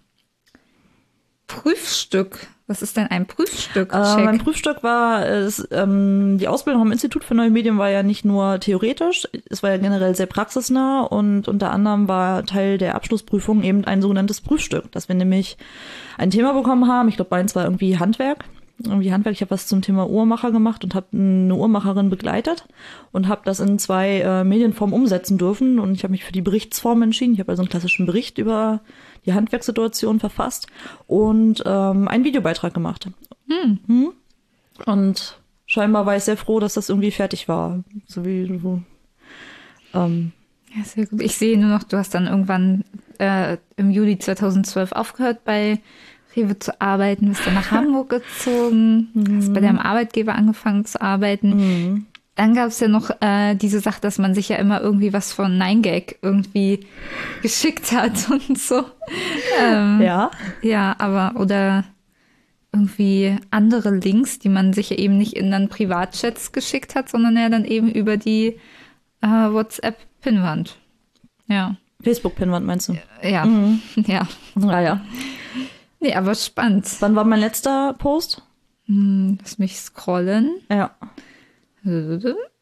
Prüfstück. Was ist denn ein Prüfstück? Äh, mein Prüfstück war, es, ähm, die Ausbildung am Institut für Neue Medien war ja nicht nur theoretisch, es war ja generell sehr praxisnah und unter anderem war Teil der Abschlussprüfung eben ein sogenanntes Prüfstück, dass wir nämlich ein Thema bekommen haben. Ich glaube, meins war irgendwie Handwerk. Irgendwie Handwerk. Ich habe was zum Thema Uhrmacher gemacht und habe eine Uhrmacherin begleitet und habe das in zwei äh, Medienformen umsetzen dürfen. Und ich habe mich für die Berichtsform entschieden. Ich habe also einen klassischen Bericht über die Handwerkssituation verfasst und ähm, einen Videobeitrag gemacht. Hm. Hm? Und scheinbar war ich sehr froh, dass das irgendwie fertig war. So wie du. Ähm, ja, sehr gut. Ich sehe nur noch, du hast dann irgendwann äh, im Juli zweitausendzwölf aufgehört bei Rewe zu arbeiten, bist dann nach Hamburg gezogen, mhm. hast bei deinem Arbeitgeber angefangen zu arbeiten. Mhm. Dann gab es ja noch äh, diese Sache, dass man sich ja immer irgendwie was von neun gag irgendwie geschickt hat und so. Ähm, ja. Ja, aber oder irgendwie andere Links, die man sich ja eben nicht in dann Privatchats geschickt hat, sondern ja dann eben über die äh, WhatsApp-Pinwand. Ja. Facebook-Pinwand meinst du? Ja, mhm. ja. Ah, ja. Nee, aber spannend. Wann war mein letzter Post? Hm, lass mich scrollen. Ja. Äh,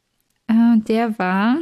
der war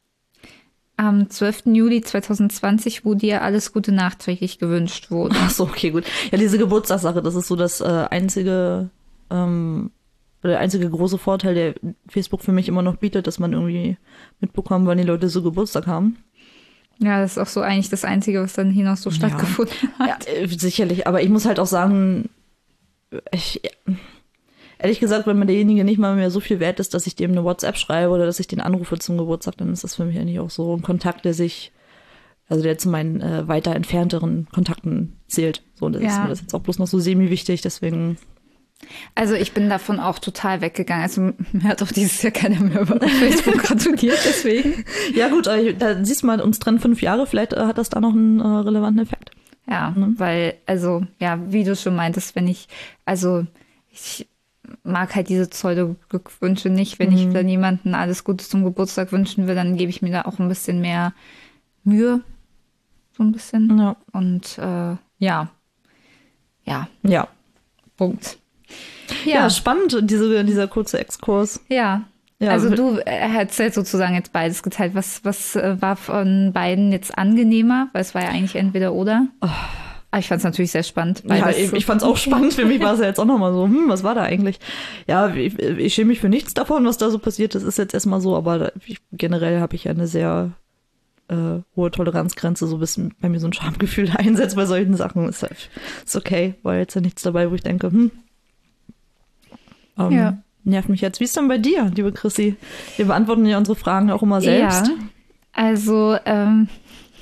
am zwölften Juli zweitausendzwanzig, wo dir alles Gute nachträglich gewünscht wurde. Ach so, okay, gut. Ja, diese Geburtstagssache, das ist so das äh, einzige, ähm, der einzige große Vorteil, der Facebook für mich immer noch bietet, dass man irgendwie mitbekommt, wann die Leute so Geburtstag haben. Ja, das ist auch so eigentlich das Einzige, was dann hinaus so stattgefunden ja. hat. Ja, sicherlich, aber ich muss halt auch sagen, ich, ehrlich gesagt, wenn mir derjenige nicht mal mehr so viel wert ist, dass ich dem eine WhatsApp schreibe oder dass ich den anrufe zum Geburtstag, dann ist das für mich eigentlich auch so ein Kontakt, der sich, also der zu meinen äh, weiter entfernteren Kontakten zählt. So, und das ja. ist mir das jetzt auch bloß noch so semi-wichtig, deswegen. Also ich bin davon auch total weggegangen. Also mir hat auch dieses Jahr keiner mehr über Facebook gratuliert, deswegen. Ja gut, da siehst du mal, uns trennen fünf Jahre, vielleicht äh, hat das da noch einen äh, relevanten Effekt. Ja, mhm. weil, also, ja, wie du schon meintest, wenn ich, also ich mag halt diese Pseudo-Glückwünsche nicht. Wenn mhm. ich dann jemanden alles Gute zum Geburtstag wünschen will, dann gebe ich mir da auch ein bisschen mehr Mühe. So ein bisschen. Ja. Und äh, ja. Ja. Ja. Punkt. Ja, ja, spannend, diese, dieser kurze Exkurs. Ja. ja. Also du hast ja sozusagen jetzt beides geteilt. Was, was war von beiden jetzt angenehmer? Weil es war ja eigentlich entweder oder. Oh. Aber ich fand es natürlich sehr spannend. Ja, ich, ich fand es auch spannend. Für mich war es ja jetzt auch nochmal so, hm, was war da eigentlich? Ja, ich, ich schäme mich für nichts davon, was da so passiert ist. Ist jetzt erstmal so, aber ich, generell habe ich ja eine sehr äh, hohe Toleranzgrenze, so bis bei mir so ein Schamgefühl einsetzt bei solchen Sachen. Ist, ist okay, war jetzt ja nichts dabei, wo ich denke, hm, ähm, ja. nervt mich jetzt. Wie ist denn bei dir, liebe Chrissy? Wir beantworten ja unsere Fragen auch immer selbst. Ja, also ähm,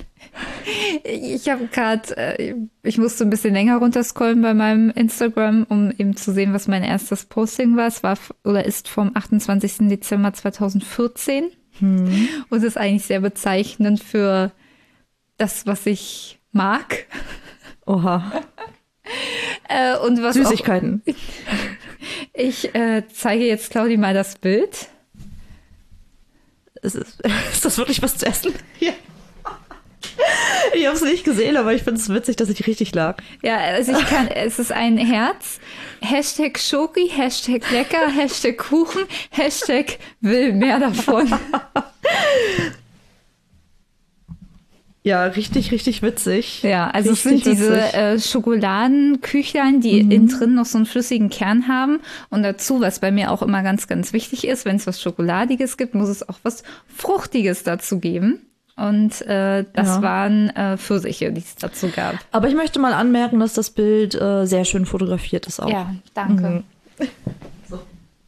ich habe gerade, äh, ich musste ein bisschen länger runterscrollen bei meinem Instagram, um eben zu sehen, was mein erstes Posting war. Es war oder ist vom achtundzwanzigsten Dezember zweitausendvierzehn. Hm. Und ist eigentlich sehr bezeichnend für das, was ich mag. Oha. äh, und was Süßigkeiten. Auch, ich äh, zeige jetzt Claudi mal das Bild. Ist, ist, ist das wirklich was zu essen? Ja. Ich habe es nicht gesehen, aber ich finde es witzig, dass ich richtig lag. Ja, also ich kann, es ist ein Herz, Hashtag Schoki, Hashtag lecker, Hashtag Kuchen, Hashtag will mehr davon. Ja, richtig, richtig witzig. Ja, also richtig es sind diese witzig. äh, Schokoladenküchlein, die mhm. innen drin noch so einen flüssigen Kern haben. Und dazu, was bei mir auch immer ganz, ganz wichtig ist, wenn es was Schokoladiges gibt, muss es auch was Fruchtiges dazu geben. Und äh, das ja. waren äh, Pfirsiche, die es dazu gab. Aber ich möchte mal anmerken, dass das Bild äh, sehr schön fotografiert ist auch. Ja, danke. Mhm. So.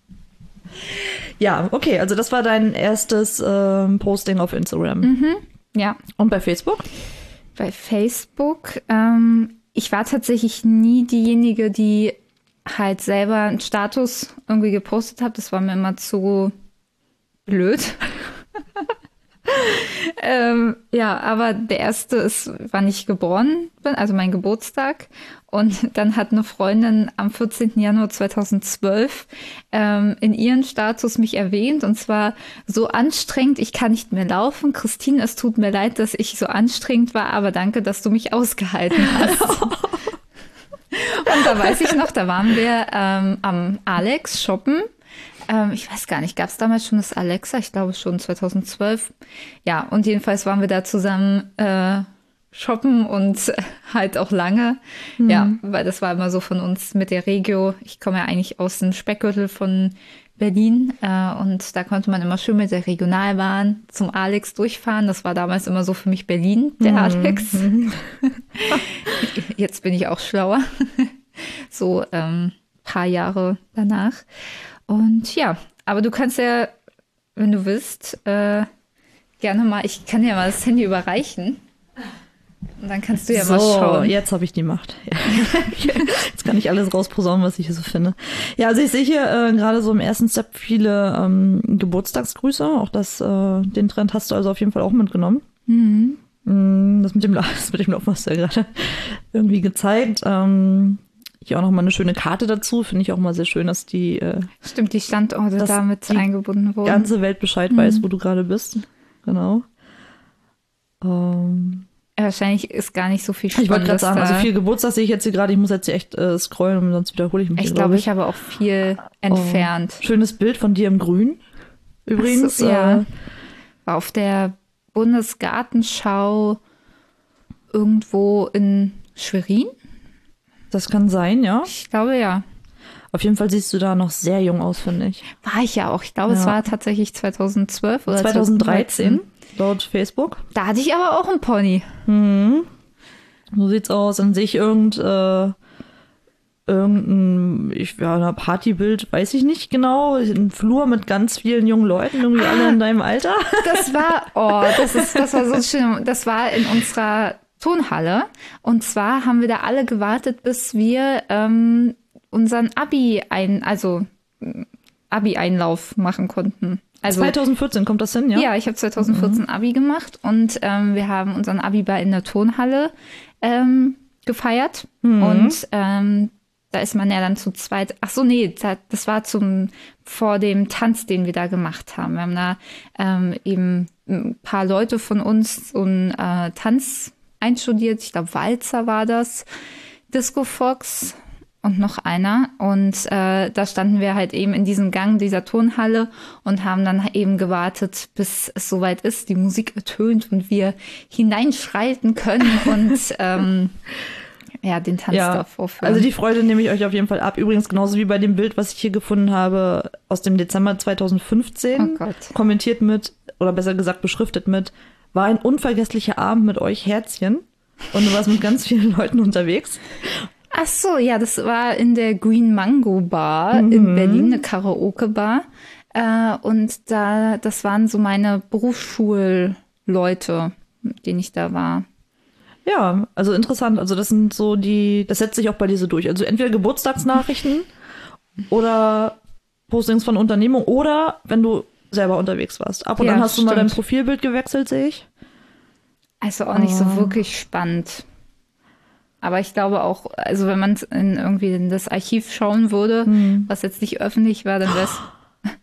Ja, okay, also das war dein erstes äh, Posting auf Instagram. Mhm. Ja. Und bei Facebook? Bei Facebook, ähm, ich war tatsächlich nie diejenige, die halt selber einen Status irgendwie gepostet hat. Das war mir immer zu blöd. ähm, ja, aber der erste ist, wann ich geboren bin, also mein Geburtstag. Und dann hat eine Freundin am vierzehnten Januar zweitausendzwölf ähm, in ihren Status mich erwähnt. Und zwar so anstrengend, ich kann nicht mehr laufen. Christine, es tut mir leid, dass ich so anstrengend war, aber danke, dass du mich ausgehalten hast. Und da weiß ich noch, da waren wir ähm, am Alex shoppen. Ähm, ich weiß gar nicht, gab es damals schon das Alexa? Ich glaube schon zweitausendzwölf. Ja, und jedenfalls waren wir da zusammen äh, shoppen und halt auch lange. Mhm. Ja, weil das war immer so von uns mit der Regio. Ich komme ja eigentlich aus dem Speckgürtel von Berlin äh, und da konnte man immer schön mit der Regionalbahn zum Alex durchfahren. Das war damals immer so für mich Berlin, der mhm. Alex. Jetzt bin ich auch schlauer. So ähm, paar Jahre danach. Und ja, aber du kannst ja, wenn du willst, äh, gerne mal, ich kann dir mal das Handy überreichen. Und dann kannst du ja so, mal schauen. Jetzt habe ich die Macht. Ja. Jetzt kann ich alles rausposaunen, was ich hier so finde. Ja, also ich sehe hier äh, gerade so im ersten Step viele ähm, Geburtstagsgrüße. Auch das, äh, den Trend hast du also auf jeden Fall auch mitgenommen. Mhm. Das mit dem, das mit dem Laufen hast du ja gerade irgendwie gezeigt. Ähm, hier auch noch mal eine schöne Karte dazu. Finde ich auch mal sehr schön, dass die äh, Stimmt, die Standorte damit die eingebunden wurden. ganze Welt Bescheid mhm. weiß, wo du gerade bist. Genau. Ähm, Wahrscheinlich ist gar nicht so viel Spannendes. Ich wollte gerade sagen, also viel Geburtstag sehe ich jetzt hier gerade. Ich muss jetzt hier echt äh, scrollen, sonst wiederhole ich mich. Ich glaube, ich. ich habe auch viel entfernt. Oh, schönes Bild von dir im Grün. Übrigens. So, ja. Äh, War auf der Bundesgartenschau irgendwo in Schwerin. Das kann sein, ja. Ich glaube, ja. Auf jeden Fall siehst du da noch sehr jung aus, finde ich. War ich ja auch. Ich glaube, ja. es war tatsächlich zweitausendzwölf oder zweitausenddreizehn. Laut Facebook. Da hatte ich aber auch einen Pony. Mhm. So sieht's aus. Dann sehe ich irgend, äh, irgendein ich, ja, ein Partybild, weiß ich nicht genau. Ein Flur mit ganz vielen jungen Leuten, irgendwie ah, alle in deinem Alter. Das war, oh, das ist, das war so schön. Das war in unserer Turnhalle. Und zwar haben wir da alle gewartet, bis wir ähm, unseren Abi ein, also Abi-Einlauf machen konnten. Also, zweitausendvierzehn kommt das hin, ja? Ja, ich habe zweitausendvierzehn mhm. Abi gemacht und ähm, wir haben unseren Abi-Ball in der Turnhalle ähm, gefeiert. Mhm. Und ähm, da ist man ja dann zu zweit. Ach so, nee, das war zum vor dem Tanz, den wir da gemacht haben. Wir haben da ähm, eben ein paar Leute von uns so einen äh, Tanz einstudiert. Ich glaube, Walzer war das, Disco Fox und noch einer. Und äh, da standen wir halt eben in diesem Gang dieser Turnhalle und haben dann eben gewartet, bis es soweit ist, die Musik ertönt und wir hineinschreiten können und ähm, ja, den Tanz ja, da vorführen. Also die Freude nehme ich euch auf jeden Fall ab. Übrigens genauso wie bei dem Bild, was ich hier gefunden habe, aus dem Dezember zweitausendfünfzehn. Oh Gott. Kommentiert mit, oder besser gesagt beschriftet mit, war ein unvergesslicher Abend mit euch, Herzchen. Und du warst mit ganz vielen Leuten unterwegs. Ach so, ja, das war in der Green Mango Bar Mhm. in Berlin, eine Karaoke-Bar. Äh, und da, das waren so meine Berufsschulleute, mit denen ich da war. Ja, also interessant. Also das sind so die, das setzt sich auch bei dir so durch. Also entweder Geburtstagsnachrichten oder Postings von Unternehmung oder wenn du selber unterwegs warst. Ab und Ja, an hast du mal dein stimmt. Profilbild gewechselt, sehe ich. Also auch nicht so Oh. wirklich spannend. Aber ich glaube auch, also wenn man in irgendwie in das Archiv schauen würde, Hm. was jetzt nicht öffentlich war, dann wäre es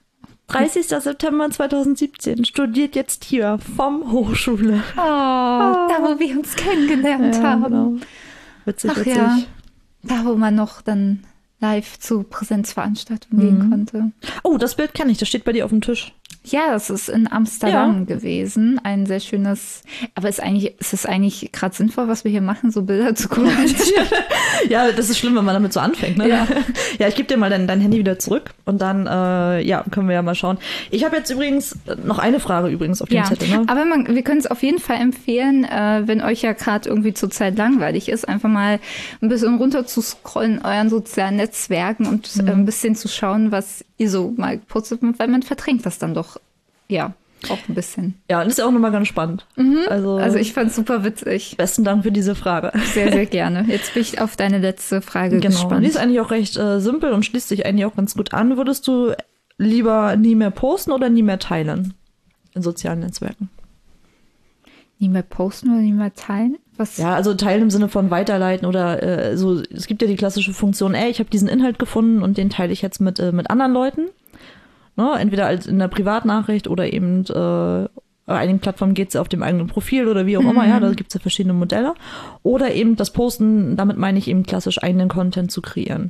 dreißigster September zweitausendsiebzehn, studiert jetzt hier vom Hochschule. Oh, oh. Da wo wir uns kennengelernt ja, haben. Genau. Witzig, Ach witzig. Ja, da wo man noch dann live zu Präsenzveranstaltungen Mhm. gehen konnte. Oh, das Bild kenne ich, das steht bei dir auf dem Tisch. Ja, das ist in Amsterdam Ja. gewesen. Ein sehr schönes, aber ist eigentlich, ist es eigentlich gerade sinnvoll, was wir hier machen, so Bilder zu kommentieren? Ja, das ist schlimm, wenn man damit so anfängt, ne? Ja. Ja, ich gebe dir mal dein, dein Handy wieder zurück und dann, äh, ja, können wir ja mal schauen. Ich habe jetzt übrigens noch eine Frage übrigens auf dem Ja, Zettel, ne? aber man, wir können es auf jeden Fall empfehlen, äh, wenn euch ja gerade irgendwie zurzeit langweilig ist, einfach mal ein bisschen runter zu scrollen, euren sozialen Netzwerken und Mhm. äh, ein bisschen zu schauen, was ihr so mal postet, weil man verdrängt das dann doch, ja, auch ein bisschen. Ja, und das ist ja auch nochmal ganz spannend. Also, Also ich fand es super witzig. besten Dank für diese Frage. Sehr, sehr gerne. Jetzt bin ich auf deine letzte Frage Genau. gespannt. Die ist eigentlich auch recht äh, simpel und schließt sich eigentlich auch ganz gut an. Würdest du lieber nie mehr posten oder nie mehr teilen in sozialen Netzwerken? Nie mehr posten oder nie mehr teilen? Was? Ja, also teilen im Sinne von weiterleiten oder äh, so. Es gibt ja die klassische Funktion, ey, ich habe diesen Inhalt gefunden und den teile ich jetzt mit, äh, mit anderen Leuten. Ne? Entweder als in der Privatnachricht oder eben äh, einigen Plattformen geht es ja auf dem eigenen Profil oder wie auch immer. Ja, da gibt es ja verschiedene Modelle. Oder eben das Posten, damit meine ich eben klassisch eigenen Content zu kreieren.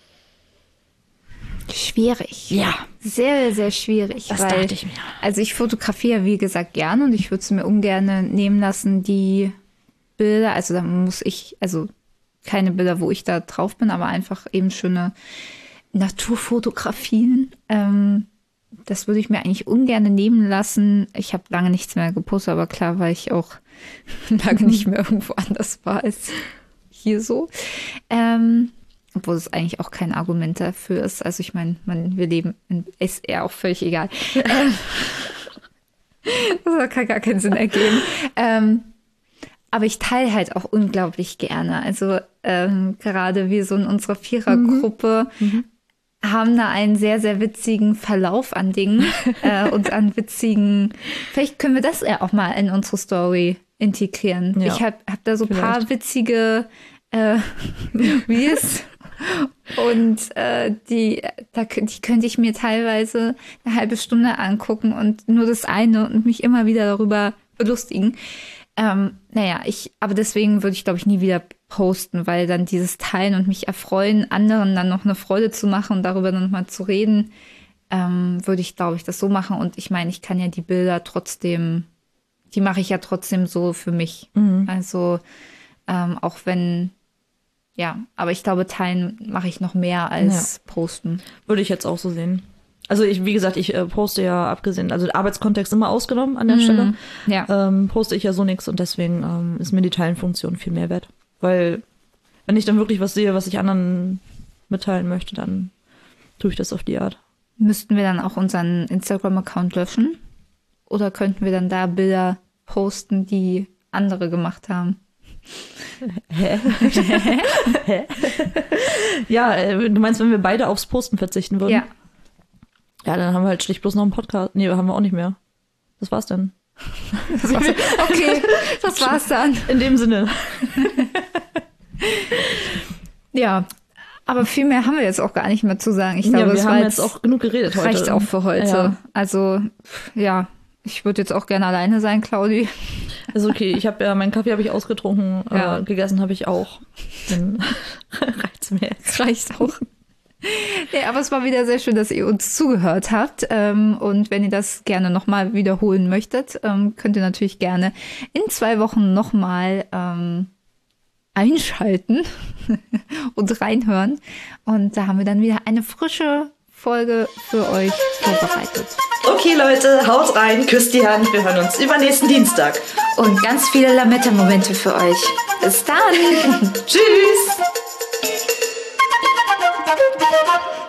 Schwierig. Ja. Sehr, sehr schwierig. Das weil, dachte ich mir. Also ich fotografiere, wie gesagt, gerne und ich würde es mir ungern nehmen lassen, die Bilder, also da muss ich, also keine Bilder, wo ich da drauf bin, aber einfach eben schöne Naturfotografien. Ähm, das würde ich mir eigentlich ungern nehmen lassen. Ich habe lange nichts mehr gepostet, aber klar, weil ich auch lange nicht mehr irgendwo anders war als hier so. Ähm, obwohl es eigentlich auch kein Argument dafür ist. Also ich meine, man, wir leben in, ist eher auch völlig egal. Das kann gar keinen Sinn ergeben. Ähm, aber ich teile halt auch unglaublich gerne. Also ähm, gerade wir so in unserer Vierergruppe mhm. haben da einen sehr, sehr witzigen Verlauf an Dingen äh, und an witzigen, vielleicht können wir das ja auch mal in unsere Story integrieren. Ja, ich habe hab da so ein paar witzige äh, Reels und äh, die, da, die könnte ich mir teilweise eine halbe Stunde angucken und nur das eine und mich immer wieder darüber belustigen. Ähm, naja, ich, aber deswegen würde ich, glaube ich, nie wieder posten, weil dann dieses Teilen und mich erfreuen, anderen dann noch eine Freude zu machen und darüber dann nochmal zu reden, ähm, würde ich, glaube ich, das so machen. Und ich meine, ich kann ja die Bilder trotzdem, die mache ich ja trotzdem so für mich. Mhm. Also ähm, auch wenn, ja, aber ich glaube, teilen mache ich noch mehr als ja. posten. Würde ich jetzt auch so sehen. Also ich, wie gesagt, ich äh, poste ja abgesehen, also Arbeitskontext immer ausgenommen an der mm, Stelle, ja. ähm, poste ich ja so nichts und deswegen ähm, ist mir die Teilenfunktion viel mehr wert. Weil wenn ich dann wirklich was sehe, was ich anderen mitteilen möchte, dann tue ich das auf die Art. Müssten wir dann auch unseren Instagram-Account löschen? Oder könnten wir dann da Bilder posten, die andere gemacht haben? Hä? Hä? Ja, äh, du meinst, wenn wir beide aufs Posten verzichten würden? Ja. Ja, dann haben wir halt schlicht bloß noch einen Podcast. Nee, haben wir auch nicht mehr. Das war's dann. Das war's. Okay, das war's dann. In dem Sinne. Ja, aber viel mehr haben wir jetzt auch gar nicht mehr zu sagen. Ich glaube, ja, wir es haben war jetzt auch genug geredet heute. Reicht auch für heute. Ja. Also, ja, ich würde jetzt auch gerne alleine sein, Claudi. Also okay, ich habe ja, meinen Kaffee habe ich ausgetrunken, ja. äh, gegessen habe ich auch. Dann reicht's mir jetzt. Reicht auch. Nee, aber es war wieder sehr schön, dass ihr uns zugehört habt. Und wenn ihr das gerne nochmal wiederholen möchtet, könnt ihr natürlich gerne in zwei Wochen nochmal einschalten und reinhören. Und da haben wir dann wieder eine frische Folge für euch vorbereitet. Okay, Leute, haut rein, küsst die Hand. Wir hören uns übernächsten Dienstag. Und ganz viele Lametta-Momente für euch. Bis dann. Tschüss. Thank you.